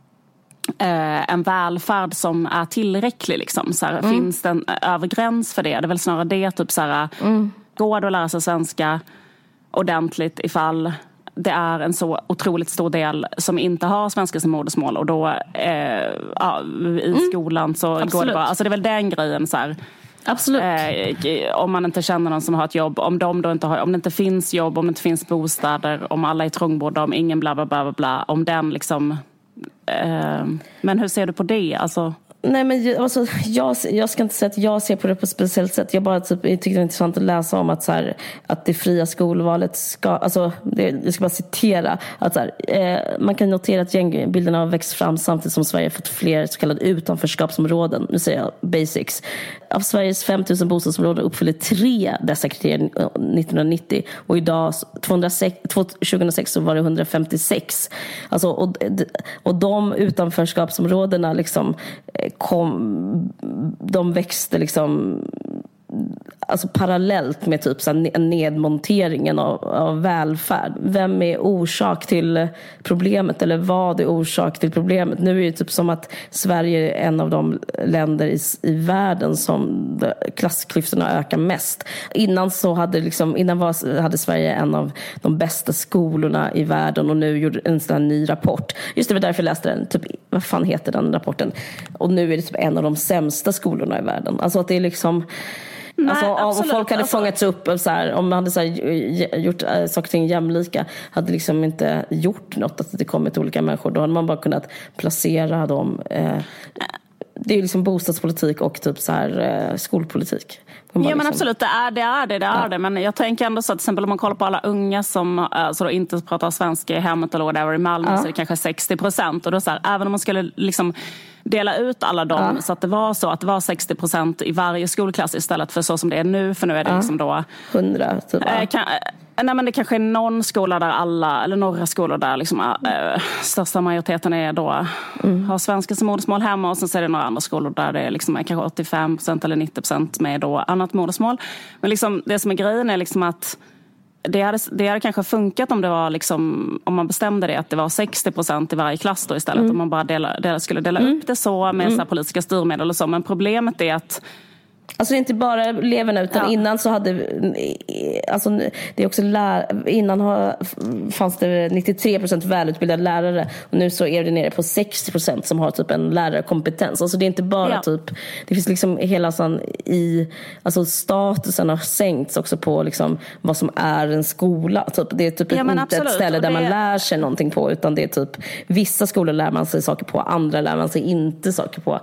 eh, en välfärd som är tillräcklig liksom. Så här, mm. finns det en övergräns för det? Det är väl snarare det, typ så här, mm. går det att lära sig svenska ordentligt ifall det är en så otroligt stor del som inte har svenska som modersmål, och då eh, ja, i mm. skolan så Absolut. går det bara. Alltså det är väl den grejen så här. Absolut. Eh, om man inte känner någon som har ett jobb, om de då inte har, om det inte finns jobb, om det inte finns bostäder, om alla är trångbodda, om ingen bla bla bla bla, om den liksom eh, men hur ser du på det? Alltså Nej, men alltså, jag, jag ska inte säga att jag ser på det på ett speciellt sätt. Jag bara typ, jag tycker det är intressant att läsa om att, så här, att det fria skolvalet ska, alltså, det, jag ska bara citera att så här, eh, man kan notera att gängbilderna har växt fram samtidigt som Sverige fått fler så kallade utanförskapsområden. Nu säger jag basics. Av Sveriges fem tusen bostadsområden uppfyller tre dessa kriterier nittonhundranittio, och idag tjugohundrasex så var det hundrafemtiosex. Alltså, och, och de utanförskapsområdena liksom kom, de växte liksom, alltså parallellt med typ så här nedmonteringen av, av välfärd. Vem är orsak till problemet eller vad är orsak till problemet? Nu är det typ som att Sverige är en av de länder i, i världen som klassklyftorna ökar mest. Innan så hade liksom, innan var, hade Sverige en av de bästa skolorna i världen och nu gjorde en sån här ny rapport. Just det var därför jag läste den. Typ, vad fan heter den rapporten? Och nu är det typ en av de sämsta skolorna i världen. Alltså att det är liksom... Nej, alltså, om folk hade alltså, fångats upp så här, om man hade så här, gjort äh, saker och ting jämlika, hade liksom inte gjort något att det kommit olika människor, då hade man bara kunnat placera dem. Eh, det är liksom bostadspolitik och typ så här eh, skolpolitik. Ja liksom... men absolut, det är det, är det, det är ja. det. Men jag tänker ändå så att till exempel om man kollar på alla unga som alltså då inte pratar svenska i hemmet eller whatever i Malmö ja. så är det kanske sextio procent. Och då så här, även om man skulle liksom dela ut alla dem ja. så att det var så att det var sextio procent i varje skolklass istället för så som det är nu, för nu är det ja. liksom då hundra typ. Eh, kan, nej men det kanske är någon skola där alla, eller några skolor där liksom äh, största majoriteten är då mm. har svenska som modersmål hemma, och sen så är det några andra skolor där det är liksom är kanske åttiofem procent eller nittio procent med då annat modersmål. Men liksom det som är grejen är liksom att det hade, det hade kanske funkat om det var liksom, om man bestämde det att det var sextio procent i varje klass då istället, mm. om man bara dela, dela, skulle dela mm. upp det så med mm. så här politiska styrmedel och så. Men problemet är att alltså det är inte bara eleverna utan ja. innan så hade alltså det är också lär, innan har, fanns det nittiotre procent välutbildade lärare och nu så är det nere på sextio procent som har typ en lärarkompetens. Alltså det är inte bara ja. typ, det finns liksom hela sån i, alltså statusen har sänkts också på liksom vad som är en skola typ. Det är typ ja, inte absolut. ett ställe där det... man lär sig någonting på, utan det är typ vissa skolor lär man sig saker på, andra lär man sig inte saker på.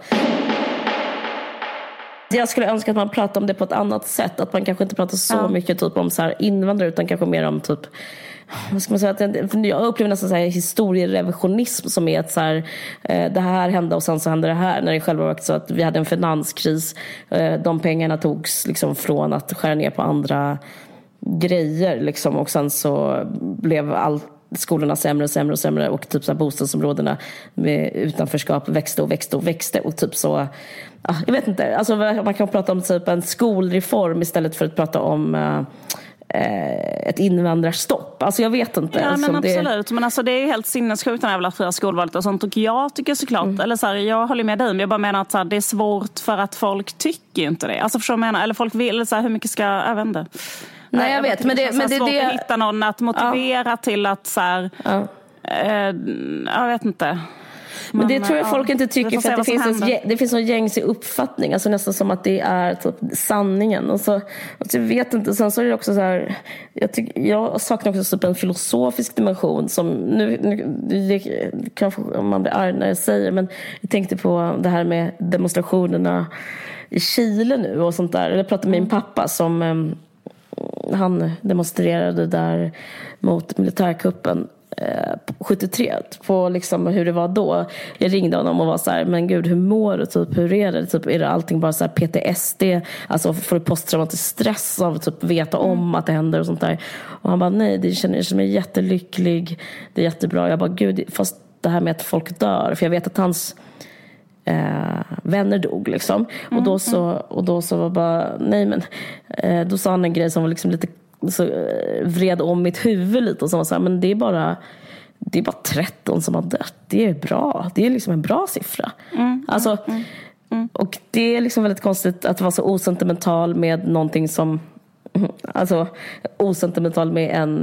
Jag skulle önska att man pratar om det på ett annat sätt. Att man kanske inte pratar så ja. mycket typ om så här invandrare, utan kanske mer om typ, vad ska man säga, att jag upplever nästan så här historierevisionism som är att så här, det här hände och sen så hände det här, när det själva var så att vi hade en finanskris, de pengarna togs liksom från att skära ner på andra grejer liksom, och sen så blev allt skolorna sämre och sämre och sämre, och typ så här bostadsområdena med utanförskap växte och växte och växte och typ så, ja, jag vet inte, alltså man kan prata om typ en skolreform istället för att prata om eh, ett invandrarstopp. Alltså jag vet inte. Ja, men det... absolut. Men alltså det är helt sinnessjukt när jag vill ha fria skolvalet och sånt. Och jag tycker såklart, mm. eller så här, jag håller med dig, men jag bara menar att så här, det är svårt för att folk tycker inte det. Alltså förstår jag menar, eller folk vill, så här, hur mycket ska, jag vet inte. Nej, jag vet, men det, men det är svårt det... att hitta någon att motivera ja. till att så här, ja. eh, jag vet inte. Men, men det tror jag ja, folk inte tycker, för att det finns, en, det finns en gängse uppfattning, alltså nästan som att det är typ sanningen. Och så, och så jag vet inte, sen så är det också så här, jag, tyck, jag saknar också typ en filosofisk dimension som nu, nu det, kanske om man blir arg när jag säger, men jag tänkte på det här med demonstrationerna i Chile nu och sånt där. Jag pratade med min pappa som han demonstrerade där mot militärkuppen eh, sjuttiotre på liksom hur det var då. Jag ringde honom och var så här, men gud, hur mår du typ, hur är det typ, är det allting bara så här P T S D, alltså får du posttraumatisk stress av typ veta om att det händer och sånt där. Och han bara, nej, det känner mig jättelycklig, det är jättebra. Jag bara, gud, fast det här med att folk dör, för jag vet att hans Eh, vänner dog liksom. Mm, och då så mm. och då så var bara nej men eh, då sa han en grej som var liksom lite så eh, vred om mitt huvud lite, och som var så här, men det är bara det är bara tretton som har dött. Det är bra. Det är liksom en bra siffra. Mm, alltså mm, mm. och det är liksom väldigt konstigt att vara så osentimental med någonting som alltså osentimental med en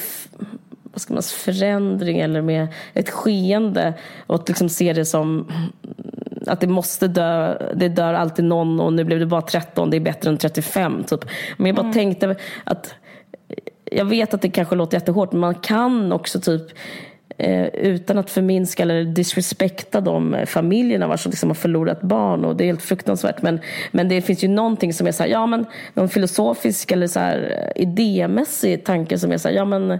vad ska man säga, förändring eller med ett skeende, och att liksom se det som att det måste dö, det dör alltid någon, och nu blev det bara tretton, det är bättre än trettiofem typ. Men jag bara mm. tänkte att jag vet att det kanske låter jättehårt, men man kan också typ eh, utan att förminska eller disrespekta de familjerna vars som liksom har förlorat barn, och det är helt fruktansvärt, men, men det finns ju någonting som är så här, ja men någon filosofisk eller så här idémässig tanke som är så här, ja men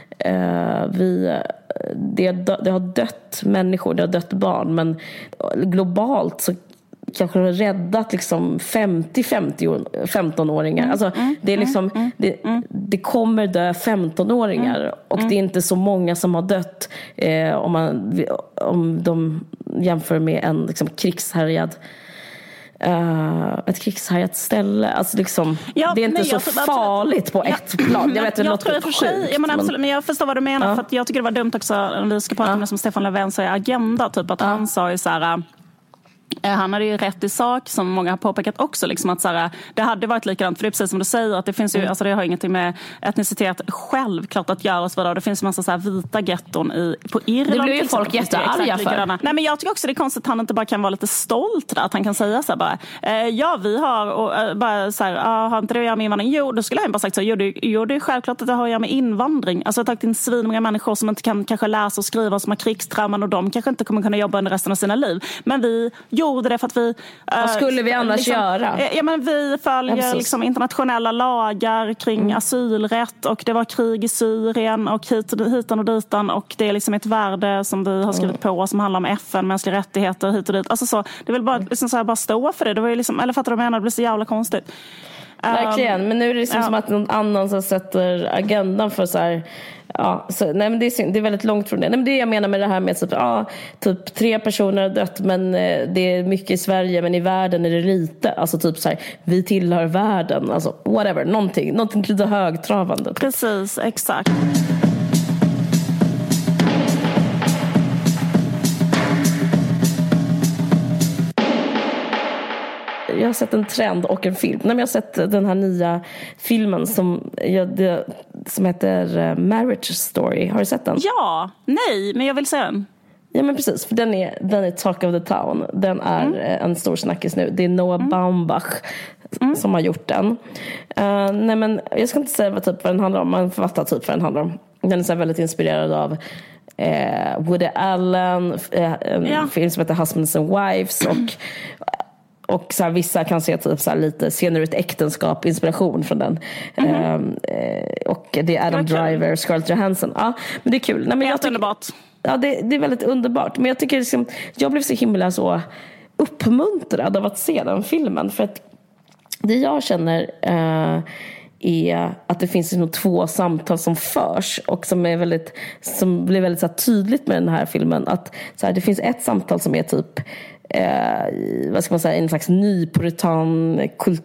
eh, vi det, det har dött människor, det har dött barn, men globalt så kanske det har räddat liksom femtio femton-åringar. Alltså det är liksom det, det kommer dö femton-åringar, och det är inte så många som har dött eh, om man om de jämför med en liksom krigshärjad uh, ett krigshärjat ställe. Alltså liksom, ja, det är inte nej, så jag, farligt på ja, ett plan. Jag vet, det jag låter tror för sig, sjukt. ja, men absolut, men... men jag förstår vad du menar. Ja. För att jag tycker det var dumt också när vi ska prata ja. om det som Stefan Löfven sa i Agenda. Typ, att ja. han sa ju så här... Han hade ju rätt i sak, som många har påpekat också, liksom att så här, det hade varit likadant, för det är precis som du säger, att det finns ju, mm. alltså det har ingenting med etnicitet självklart att göra, och så vidare. Det finns en massa så här vita getton i, på Irland. Det blir ju folk jättearga för. Nej, men jag tycker också det är konstigt att han inte bara kan vara lite stolt där, att han kan säga så här bara, eh, ja vi har, och eh, bara så här, ah, har inte det att göra med invandring? Jo, då skulle jag bara sagt så, jo det, jo, det är självklart att det har att göra med invandring. Alltså jag har tagit in svinmånga människor som inte kan kanske läsa och skriva, som har krigstrauman, och de kanske inte kommer kunna jobba under resten av sina liv. Men vi gjorde det för att vi... Vad skulle vi annars liksom, göra? Ja, men vi följer liksom internationella lagar kring mm. asylrätt, och det var krig i Syrien och hit, hitan och ditan, och det är liksom ett värde som vi har skrivit på som handlar om F N, mänskliga rättigheter hit och dit. Alltså så, det vill bara, liksom så här, bara stå för det. Det var ju liksom, eller fattar du vad jag menar? Det blir så jävla konstigt. Verkligen, men nu är det liksom ja. som att någon annan som sätter agendan för så här, ja, så, nej men det är synd, det är väldigt långt från det. Nej, men det jag menar med det här med typ, ja, typ tre personer har dött, men eh, det är mycket i Sverige, men i världen är det lite, alltså typ så här, vi tillhör världen, alltså whatever, någonting, någonting lite högtravande. Precis, exakt. Jag har sett en trend och en film. Nej, men jag har sett den här nya filmen som, ja, det, som heter Marriage Story. Har du sett den? Ja, nej, men jag vill se den. Ja, men precis, för den är, den är Talk of the Town. Den är mm. en stor snackis nu. Det är Noah mm. Baumbach mm. som har gjort den. Uh, nej, men jag ska inte säga vad, typ, vad den handlar om. Man fattar typ vad den handlar om. Den är så väldigt inspirerad av eh, Woody Allen, eh, en ja. film som heter Husbands and Wives, och Och så här, vissa kan se typ så här, lite senare ut äktenskap, inspiration från den. Mm-hmm. Um, och det är Adam Driver, Scarlett Johansson. Ja, men det är kul. Nej, men jag tycker, underbart. Ja, det, det är väldigt underbart. Men jag tycker liksom, jag blev så himla så uppmuntrad av att se den filmen. För att det jag känner uh, är att det finns nog två samtal som förs, och som är väldigt, som blir väldigt så här, tydligt med den här filmen. Att så här, det finns ett samtal som är typ Eh, vad ska man säga, en slags nypuritan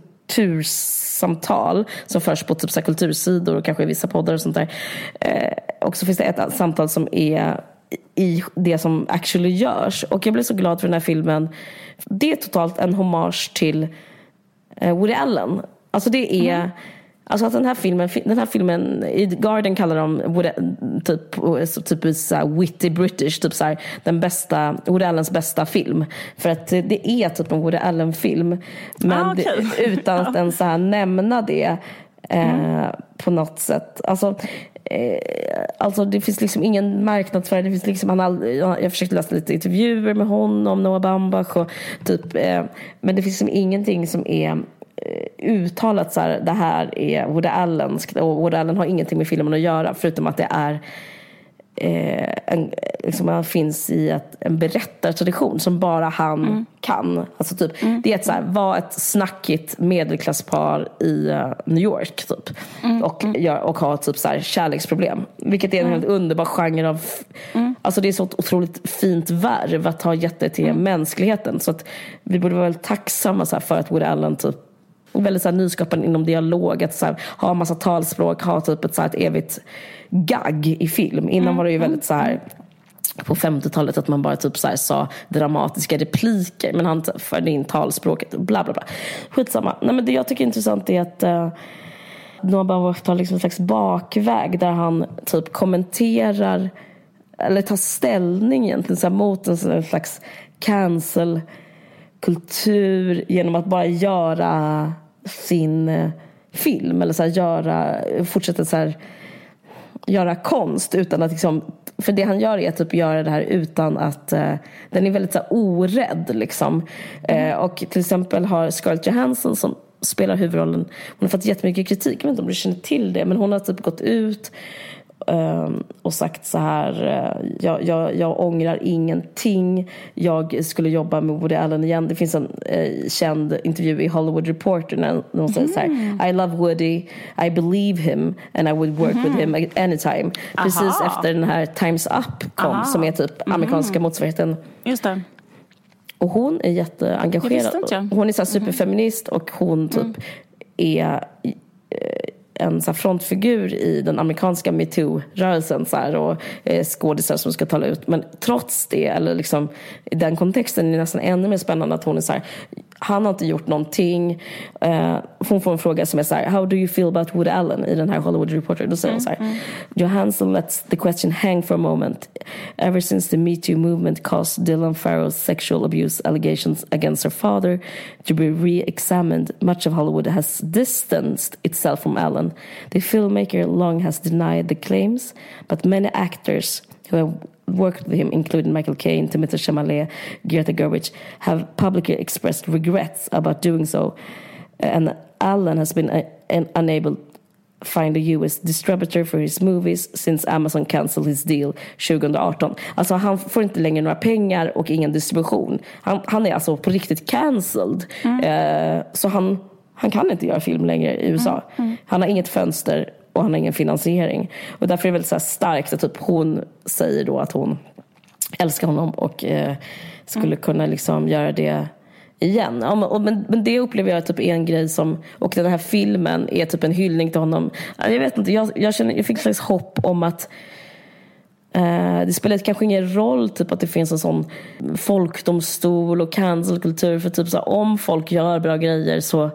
kultursamtal som förs på typ så här kultursidor och kanske i vissa poddar och sånt där. Eh, och så finns det ett samtal som är i det som actually görs. Och jag blev så glad för den här filmen. Det är totalt en hommage till eh, Woody Allen. Alltså det är mm. Alltså att den här filmen, den här filmen i Garden kallar de Woody, typ, typ så här witty British, typ så här, den bästa, Woody Allens bästa film. För att det är typ en Woody Allen-film, men ah, okay. det, utan att ens så här nämna det eh, mm. på något sätt. Alltså, eh, alltså det finns liksom ingen marknad för det. Det finns liksom, han all, jag försökte läsa lite intervjuer med honom, Noah Baumbach och typ, eh, men det finns liksom ingenting som är uttalat så här, det här är Woody Allen, och Woody Allen har ingenting med filmen att göra, förutom att det är eh, en, liksom man finns i ett, en berättartradition som bara han mm. kan. Alltså typ, mm. det är ett så här, var ett snackigt medelklasspar i uh, New York typ. Mm. Och, gör, och har typ så här kärleksproblem, vilket är en mm. helt underbar genre av mm. alltså det är så otroligt fint värv att ha gett det till mm. mänskligheten, så att vi borde vara väldigt tacksamma så här, för att Woody Allen typ väldigt så här nyskapande inom dialog, att så här, ha en massa talspråk, ha typ ett, så här, ett evigt gagg i film. Innan mm. var det ju väldigt så här på femtiotalet att man bara typ så här sa dramatiska repliker, men han förde in talspråket och bla bla bla. Skitsamma. Nej, men det jag tycker är intressant är att uh, Noah Baumbach tar liksom en slags bakväg där han typ kommenterar eller tar ställning egentligen så här, mot en, en slags cancel kultur genom att bara göra sin film, eller så här, göra fortsätta så här, göra konst utan att liksom, för det han gör är att typ göra det här utan att uh, den är väldigt så här, orädd liksom. Mm. Uh, och till exempel har Scarlett Johansson som spelar huvudrollen, hon har fått jättemycket kritik, jag vet inte om du känner till det, men hon har typ gått ut Um, och sagt så här, uh, jag, jag, jag ångrar ingenting, jag skulle jobba med Woody Allen igen. Det finns en uh, känd intervju i Hollywood Reporter när hon mm. säger så här, I love Woody, I believe him and I would work mm. with him anytime. Aha. Precis efter den här Time's Up kom, aha. som är typ amerikanska mm. motsvarigheten. Just det. Och hon är jätteengagerad. Hon är så här superfeminist och hon typ mm. är en så här frontfigur i den amerikanska MeToo-rörelsen så här, och eh, skådisar som ska tala ut. Men trots det, eller liksom i den kontexten är det nästan ännu mer spännande att hon är så här, han har inte gjort någonting. Eh, hon får en fråga som är så här: how do you feel about Woody Allen i den här Hollywood Reporter? Då säger hon så här: mm. Johansson lets the question hang for a moment. Ever since the Me Too movement caused Dylan Farrow's sexual abuse allegations against her father to be re-examined, much of Hollywood has distanced itself from Allen. The filmmaker long has denied the claims, but many actors who have worked with him, including Michael Caine, Timothée Chalamet, Greta Gerwig, have publicly expressed regrets about doing so. And Allen has been uh, unable to find a U S distributor for his movies since Amazon cancelled his deal tjugo arton. Alltså han får inte längre några pengar och ingen distribution. Han, han är alltså på riktigt cancelled. Mm. Uh, så han, han kan inte göra film längre i U S A. Mm. Mm. Han har inget fönster och han har ingen finansiering. Och därför är det väldigt så här starkt att typ hon säger då att hon älskar honom och eh, skulle mm. kunna liksom göra det igen. Ja, men, och, men, men det upplever jag typ är en grej som, och den här filmen är typ en hyllning till honom. Jag vet inte, jag, jag, känner, jag fick ett slags hopp om att eh, det spelar kanske ingen roll typ att det finns en sån folkdomstol och cancelkultur, för typ så här, om folk gör bra grejer så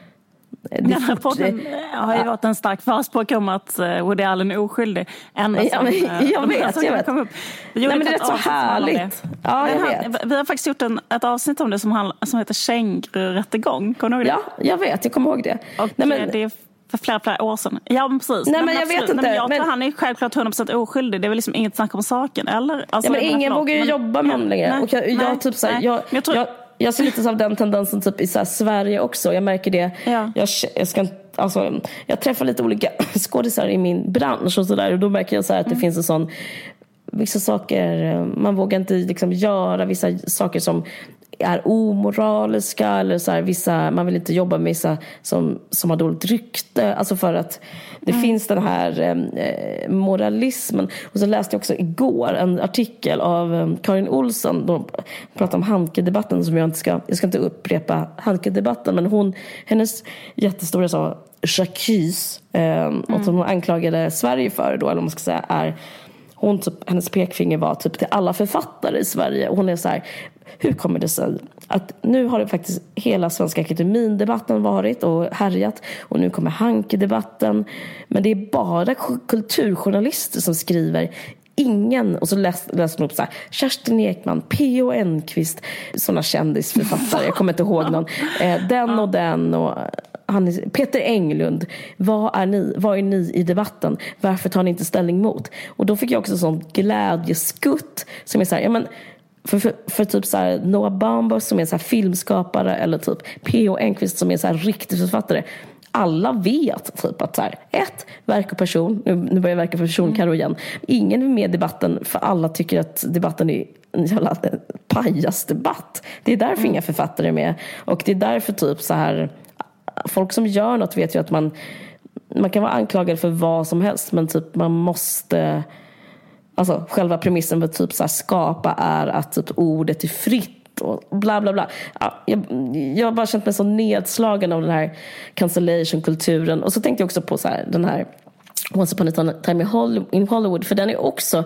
den här podden har ju varit en stark förespråkare om att Woody Allen är oskyldig. Ända ja, men, jag vet, jag vet. Kom upp. Vi Nej, men det är rätt så härligt. Ja, jag vet. Vi har faktiskt gjort en, ett avsnitt om det som, handla, som heter Känguru-rättegång. Kommer du ihåg det? Ja, jag vet. Jag kommer ihåg det. Och Nej, men, det är för flera, flera år sedan. Ja, men precis. Nej, men, men jag absolut. vet inte. Nej, men jag men... tror han är självklart hundra procent oskyldig. Det är väl liksom inget snack om saken, eller? Alltså, ja, men ingen vågar ju men... jobba med honom längre. Nej, och jag, jag, nej, typ så här, jag, jag, tror... jag, jag ser lite av den tendensen typ i så här Sverige också. Jag märker det. Ja. Jag, jag ska Alltså, jag träffar lite olika skådisar i min bransch och sådär, och då märker jag så här att det mm. finns en sån, vissa saker, man vågar inte liksom göra vissa saker som är omoraliska, eller så här, vissa, man vill inte jobba med vissa som, som har dåligt rykte, alltså för att det mm. finns den här eh, moralismen. Och så läste jag också igår en artikel av eh, Karin Olsson, de pratar om Hanke-debatten, som jag inte ska, jag ska inte upprepa Hanke-debatten, men hon, hennes jättestora så Jacques eh, mm. och som hon anklagade Sverige för då, eller om man ska säga, är hon typ, hennes pekfinger var typ till alla författare i Sverige, och hon är så här: hur kommer det sig att nu har det faktiskt hela Svenska Akademin-debatten varit och härjat, och nu kommer Hanke-debatten, men det är bara kulturjournalister som skriver, ingen, och så läste läs man upp så här: Kerstin Ekman, P O Enquist, sådana kändisförfattare, jag kommer inte ihåg någon, eh, den och den, och han är, Peter Englund, vad är ni vad är ni i debatten, varför tar ni inte ställning mot? Och då fick jag också sån glädjeskutt som är så här, ja men För, för, för typ så här Noah Baumbach som är så här filmskapare, eller typ P O Enquist som är så här riktig författare. Alla vet typ att så här, ett, verkar person, nu, nu börjar jag verka för person mm. Karo igen. Ingen är med i debatten, för alla tycker att debatten är en jävla pajasdebatt. Det är därför mm. inga författare är med. Och det är därför typ så här, folk som gör något vet ju att man man kan vara anklagad för vad som helst, men typ man måste, alltså själva premissen för typ så här skapa är att typ ordet är fritt och bla bla bla. Ja, jag, jag har bara känt mig så nedslagen av den här cancellation-kulturen. Och så tänkte jag också på så här, den här Once upon a time in Hollywood, för den är också,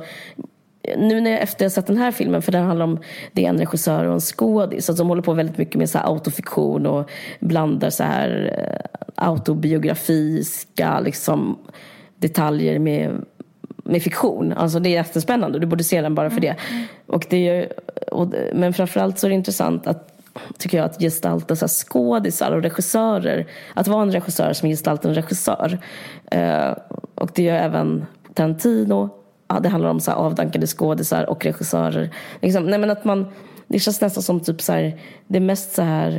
nu när jag efter jag sett den här filmen, för den handlar om, det är en regissör och en skådis, så de håller på väldigt mycket med så här autofiktion och blandar så här autobiografiska liksom detaljer med med fiktion. Alltså det är jättespännande, du borde se den bara för det. Mm. Och det är, och, men framförallt så är det intressant att, tycker jag, att gestalta så här skådisar och regissörer, att vara en regissör som gestaltar en regissör. Uh, och det gör även Tarantino. Ja, det handlar om så här avdankade skådisar och regissörer. Liksom, nej, men att man, det känns nästan som typ så här, det mest så här,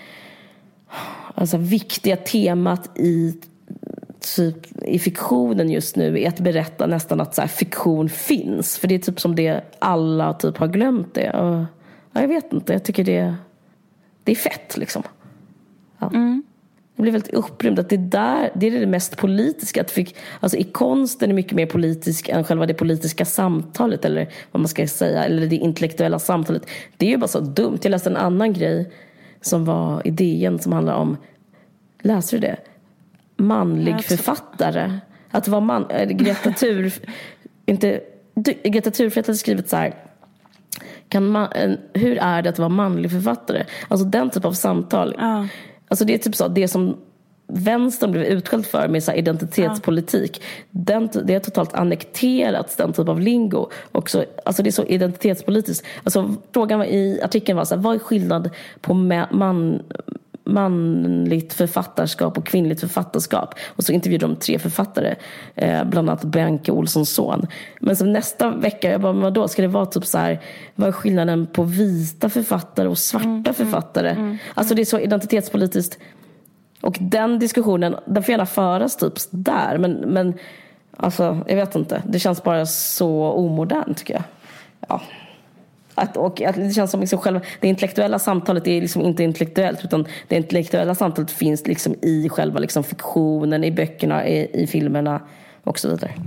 alltså viktiga temat i typ i fiktionen just nu är att berätta nästan att så här, fiktion finns, för det är typ som det alla typ har glömt det. Och, ja, jag vet inte, jag tycker det det är fett liksom. Ja. Mm. Jag blev väldigt upprymd att det där, det är det mest politiska. Att fick, alltså i konsten är mycket mer politisk än själva det politiska samtalet, eller vad man ska säga, eller det intellektuella samtalet. Det är ju bara så dumt. Jag läste en annan grej som var idén som handlar om, läser du det? Manlig författare. Att vara man, Greta Thur, inte, Greta Thurfjell hade skrivit så här: kan man, hur är det att vara manlig författare? Alltså den typ av samtal. Ja. Alltså det är typ så, det som vänstern blev utskälld för med så här identitetspolitik, ja. den, det är totalt annekterats, den typ av lingo. Och så, alltså det är så identitetspolitiskt. Alltså frågan var, i artikeln var så här, vad är skillnad på man, manligt författarskap och kvinnligt författarskap? Och så intervjuade de tre författare, eh, bland annat Bianca Olssons son. Men så nästa vecka, jag bara, men då ska det vara typ så här, vad är skillnaden på vita författare och svarta mm, författare? Mm, mm, alltså det är så identitetspolitiskt. Och den diskussionen, den får gärna föras typ där. Men, men alltså, jag vet inte. Det känns bara så omodernt, tycker jag. Ja. Att, och att det känns som liksom själva, det intellektuella samtalet är liksom inte intellektuellt, utan det intellektuella samtalet finns liksom i själva liksom fiktionen, i böckerna, i, i filmerna och så vidare.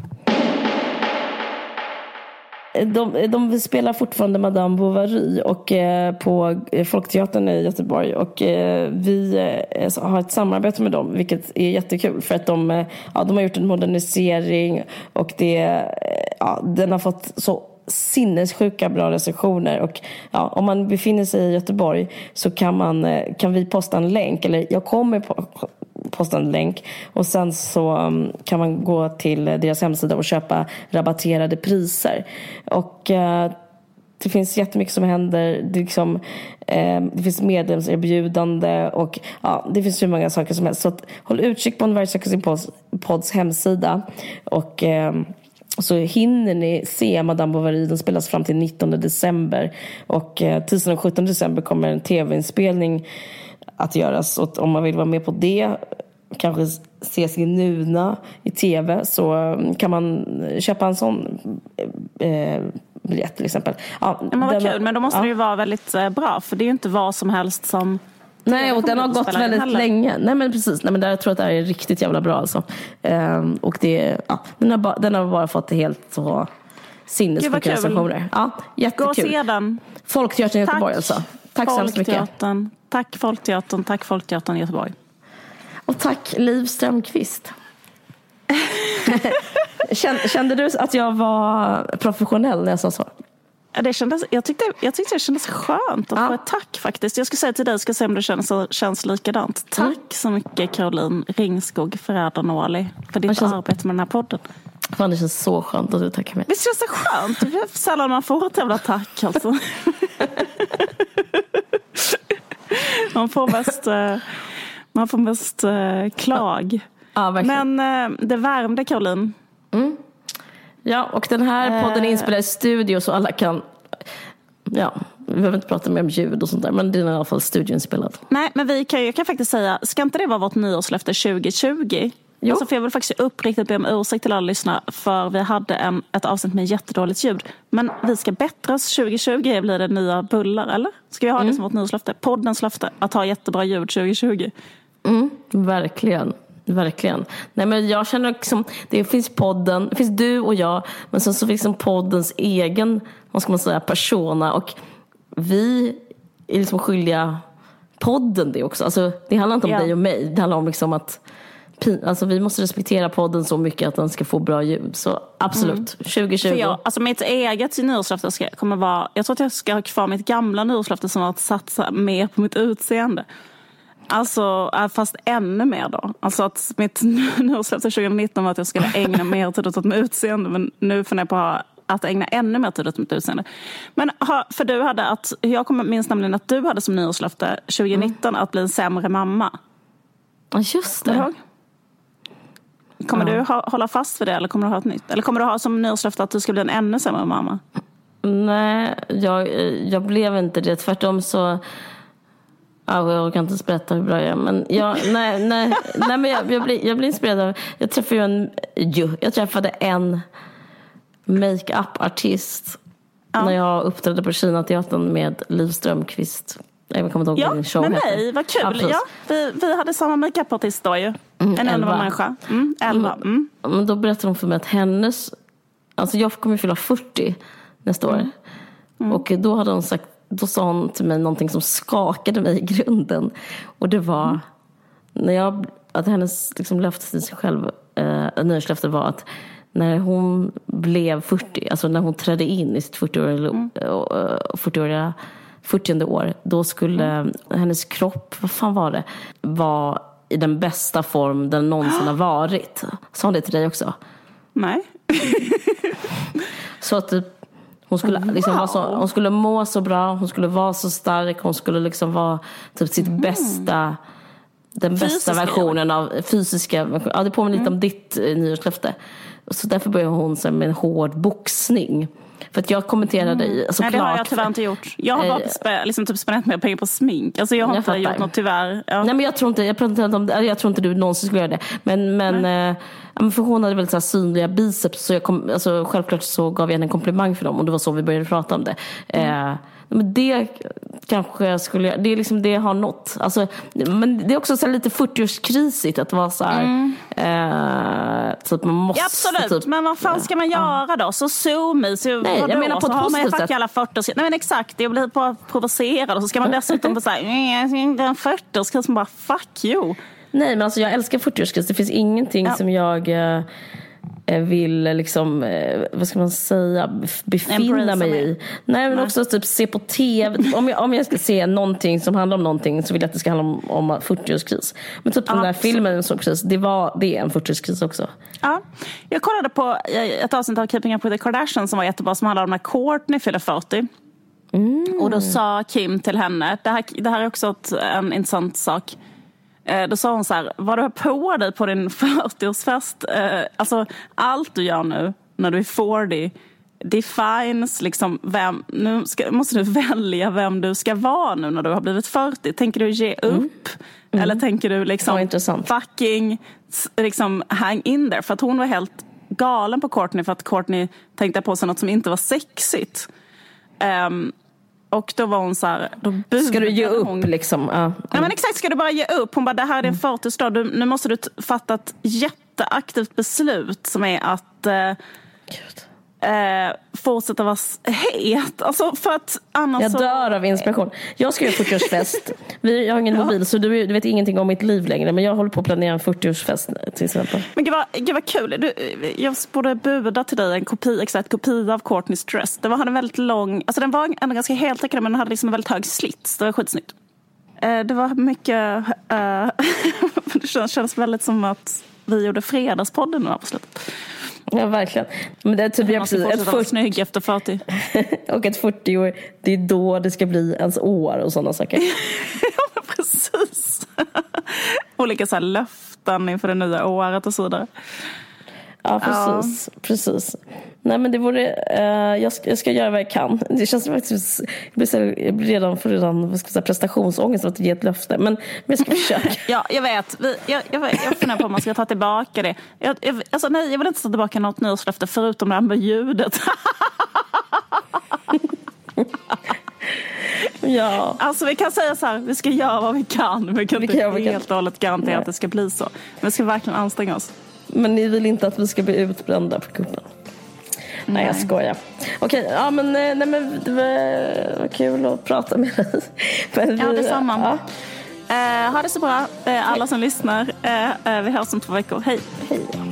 De, de spelar fortfarande Madame Bovary och, eh, på Folkteatern i Göteborg, och eh, vi eh, har ett samarbete med dem, vilket är jättekul för att de, eh, ja, de har gjort en modernisering, och det, eh, ja, den har fått så sinnessjuka bra recensioner. Och ja, om man befinner sig i Göteborg så kan, man, kan vi posta en länk, eller jag kommer på, posta en länk, och sen så kan man gå till deras hemsida och köpa rabatterade priser. Och eh, det finns jättemycket som händer. Det, liksom, eh, det finns medlemserbjudande, och ja, det finns hur många saker som helst. Så att, håll utkik på en Vargsäkerhets pods, pods hemsida, och eh, så hinner ni se Madame Bovary. Den spelas fram till nittonde december, och eh, tisdagen sjuttonde december kommer en tv-inspelning att göras. Och om man vill vara med på det, kanske se sin Nuna i tv, så kan man köpa en sån eh, biljett till exempel. Ja, men vad den, kul, men då måste ja. det ju vara väldigt eh, bra, för det är ju inte vad som helst som... Nej, och den har gått väldigt länge. Nej, men precis. Nej, men där, jag tror att det här är riktigt jävla bra alltså. Um, och det, ja, den, har ba, den har bara fått helt så sinnessjuka recensioner. Ja, jättekul. Gå och se den. Folkteatern i Göteborg alltså. Tack så mycket. Tack Folkteatern, tack Folkteatern i Göteborg. Och tack Liv Strömquist. kände, kände du att jag var professionell när jag sa så? Det kändes, jag, tyckte, jag tyckte det kändes skönt att ja. få ett tack faktiskt. Jag ska säga till dig, ska se om det känns, känns likadant. Tack mm. så mycket Caroline Ringskog Ferrada-Nåli för ditt känns, arbete med den här podden. Fan, det känns så skönt att du tackar mig. Visst känns det skönt? Det är sällan man får ett jävla tack alltså. man får mest, man får mest klag. Ja, verkligen. Men det värmde, Caroline. Mm. Ja, och den här podden är inspelad i studio, så alla kan, ja, vi behöver inte prata mer om ljud och sånt där, men det är i alla fall studioinspelad. Nej, men vi kan, jag kan faktiskt säga, ska inte det vara vårt nyårslöfte tjugo tjugo? Jo. Alltså, för jag vill faktiskt uppriktigt be om ursäkt till alla lyssnare, för vi hade en, ett avsnitt med jättedåligt ljud. Men vi ska bättra oss. tjugo tjugo blir det nya bullar, eller? Ska vi ha mm. det som vårt nyårslöfte? Poddens löfte, att ha jättebra ljud tjugo tjugo. Mm, verkligen. Verkligen. Nej, men jag känner liksom, det finns podden, det finns du och jag, men sen så finns liksom poddens egen, vad ska man säga, persona, och vi är liksom skyldiga podden det också. Alltså, det handlar inte om ja. dig och mig, det handlar om liksom att alltså, vi måste respektera podden så mycket att den ska få bra ljud. Så absolut, mm. tjugo tjugo. För jag, alltså mitt eget nyårslöfte ska, kommer vara, jag tror att jag ska ha kvar mitt gamla nyårslöfte som var att satsa mer på mitt utseende. Alltså, fast ännu mer då. Alltså att mitt nyårslöfte tjugonitton var att jag skulle ägna mer tid åt mitt utseende. Men nu funderar jag på att ägna ännu mer tid åt mitt utseende. Men för du hade att, jag kommer minst nämligen att du hade som nyårslöfte tjugonitton mm. att bli en sämre mamma. Ja, just det. Kommer ja. du ha, hålla fast vid det, eller kommer du ha ett nytt? Eller kommer du ha som nyårslöfte att du ska bli en ännu sämre mamma? Nej, jag, jag blev inte det. Tvärtom så... Ja, jag kan inte berätta hur bra jag är, men jag, nej, nej, nej, men jag, jag, blir, jag blir inspirerad av, jag träffade ju en, jag träffade en make-up-artist ja. när jag uppträdde på Kina-teatern med Liv Strömquist Jag kommer inte ihåg Ja, vad din show med heter. mig, vad kul. Ja, ja, vi, vi hade samma makeupartist då ju. Mm, en elva. människa. Mm, elva. Mm. Men då berättade hon för mig att hennes... Alltså jag kommer fylla fyrtio nästa år. Mm. Mm. Och då hade hon sagt... Då sa hon till mig någonting som skakade mig i grunden. Och det var... Mm. När jag... Att hennes liksom, löfte till sig själv... Eh, nyårslöfte var att... När hon blev fyrtio... Alltså när hon trädde in i sitt fyrtioåriga... Mm. fyrtioåriga fyrtionde år, då skulle mm. hennes kropp, vad fan var det, var i den bästa form den någonsin har varit. Sa hon det till dig också? Nej. Så att typ, hon skulle wow. liksom vara så, hon skulle må så bra, hon skulle vara så stark, hon skulle liksom vara typ sitt mm. bästa, den fysiska, bästa versionen av fysiska, ja, det påminner mm. lite om ditt eh, nyårslöfte. Så därför började hon så med en hård boxning. För att jag kommenterade mm. alltså, Nej, det har jag tyvärr inte gjort. Jag har bara spä, liksom, typ spenderat mer pengar på smink. Alltså jag har jag inte fattar. gjort något tyvärr. Ja. Nej, men jag tror inte jag, pratar inte om, jag tror inte du någonsin skulle göra det. Men, men, eh, för hon hade väldigt så här synliga biceps. Så jag kom, alltså, självklart så gav jag henne en komplimang för dem. Och det var så vi började prata om det. Mm. Eh, men det kanske skulle det är liksom det har nått. Alltså, men det är också så här lite fyrtioårskrisigt att vara så här mm. eh, så att man måste ja, absolut, typ, men vad fan ska man göra ja. då? Så zoom i så Nej, jag menar på ett positivt sätt. Alla fyrtio. Nej men exakt, det blir bara provocerad och så ska man dessutom på så här den fyrtioårskris som bara fuck you. Nej, men alltså jag älskar fyrtioårskris. Det finns ingenting ja. som jag eh, vill liksom, vad ska man säga, befinna mig i. Nej, men Nej. också typ se på tv. Om jag, om jag ska se någonting som handlar om någonting så vill jag att det ska handla om, om fyrtioårskris. Men typ ja, den där så. filmen som kris, det var det är en fyrtioårskris också. Ja, jag kollade på ett avsnitt av Keeping Up with the Kardashians som var jättebra, som handlade om när Kourtney fyllde fyrtio. Mm. Och då sa Kim till henne, det här, det här är också ett, en intressant sak. Då sa hon så här, vad du har på dig på din fyrtioårsfest, eh, alltså allt du gör nu när du är fyrtio defines liksom vem, nu ska, måste du välja vem du ska vara nu när du har blivit fyrtio. Tänker du ge upp? Mm. Mm. Eller tänker du liksom fucking liksom hang in there? För att hon var helt galen på Kourtney för att Kourtney tänkte på sig något som inte var sexigt. Um, Och då var hon så här, då ska du ge upp hon, liksom? Ja. Mm. Ja, men exakt, ska du bara ge upp? Hon bara, det här är din fyrtioårsdag. Du, nu måste du t- fatta ett jätteaktivt beslut som är att eh, eh, fortsätta vara het. Alltså för att annars jag så... dör av inspiration. Jag ska göra fyrtioårsfest. Vi, jag har ingen ja. mobil så du, du vet ingenting om mitt liv längre. Men jag håller på att planera en fyrtioårsfest till exempel. Men gud vad, gud vad kul. Du, jag borde buda till dig en kopi, exakt kopia av Kourtneys dress. Det var, hade en väldigt lång, alltså den var ändå ganska heltäckande men den hade liksom en väldigt hög slits. Det var skitsnyggt. Eh, det var mycket eh, det känns, känns väldigt som att vi gjorde fredagspodden nu på slutet. Ja, verkligen. Men det är typ jag precis ett fyrtio snygg efter fyrtio. Och ett fyrtio år, det är då det ska bli ens år och sådana saker. Ja, precis. Olika så här löften inför det nya året och så vidare. Ja, precis. Ja. precis. Nej, men det vore, uh, jag, ska, jag ska göra vad jag kan. Det känns faktiskt, jag blir, så, jag blir redan för redan vad ska jag säga, prestationsångest att ge ett löfte. Men, men jag ska försöka. Ja, jag vet. Vi, jag, jag, jag funderar på om man ska ta tillbaka det. Jag, jag, alltså, nej, jag vill inte ta tillbaka något nyårslöfte förutom det här med ljudet. Ja. Alltså vi kan säga så här, vi ska göra vad vi kan. Vi kan vi inte kan, helt och hållet garantera nej. att det ska bli så. Men vi ska verkligen anstränga oss. Men ni vill inte att vi ska bli utbrända på kuppen? Nej, nej jag skojar. Okej, ja men, nej, men det var, var kul att prata med dig. Men vi, ja, detsamma. Ja. Uh, ha det så bra, uh, alla som lyssnar. Uh, uh, vi hörs om två veckor. Hej. Hej.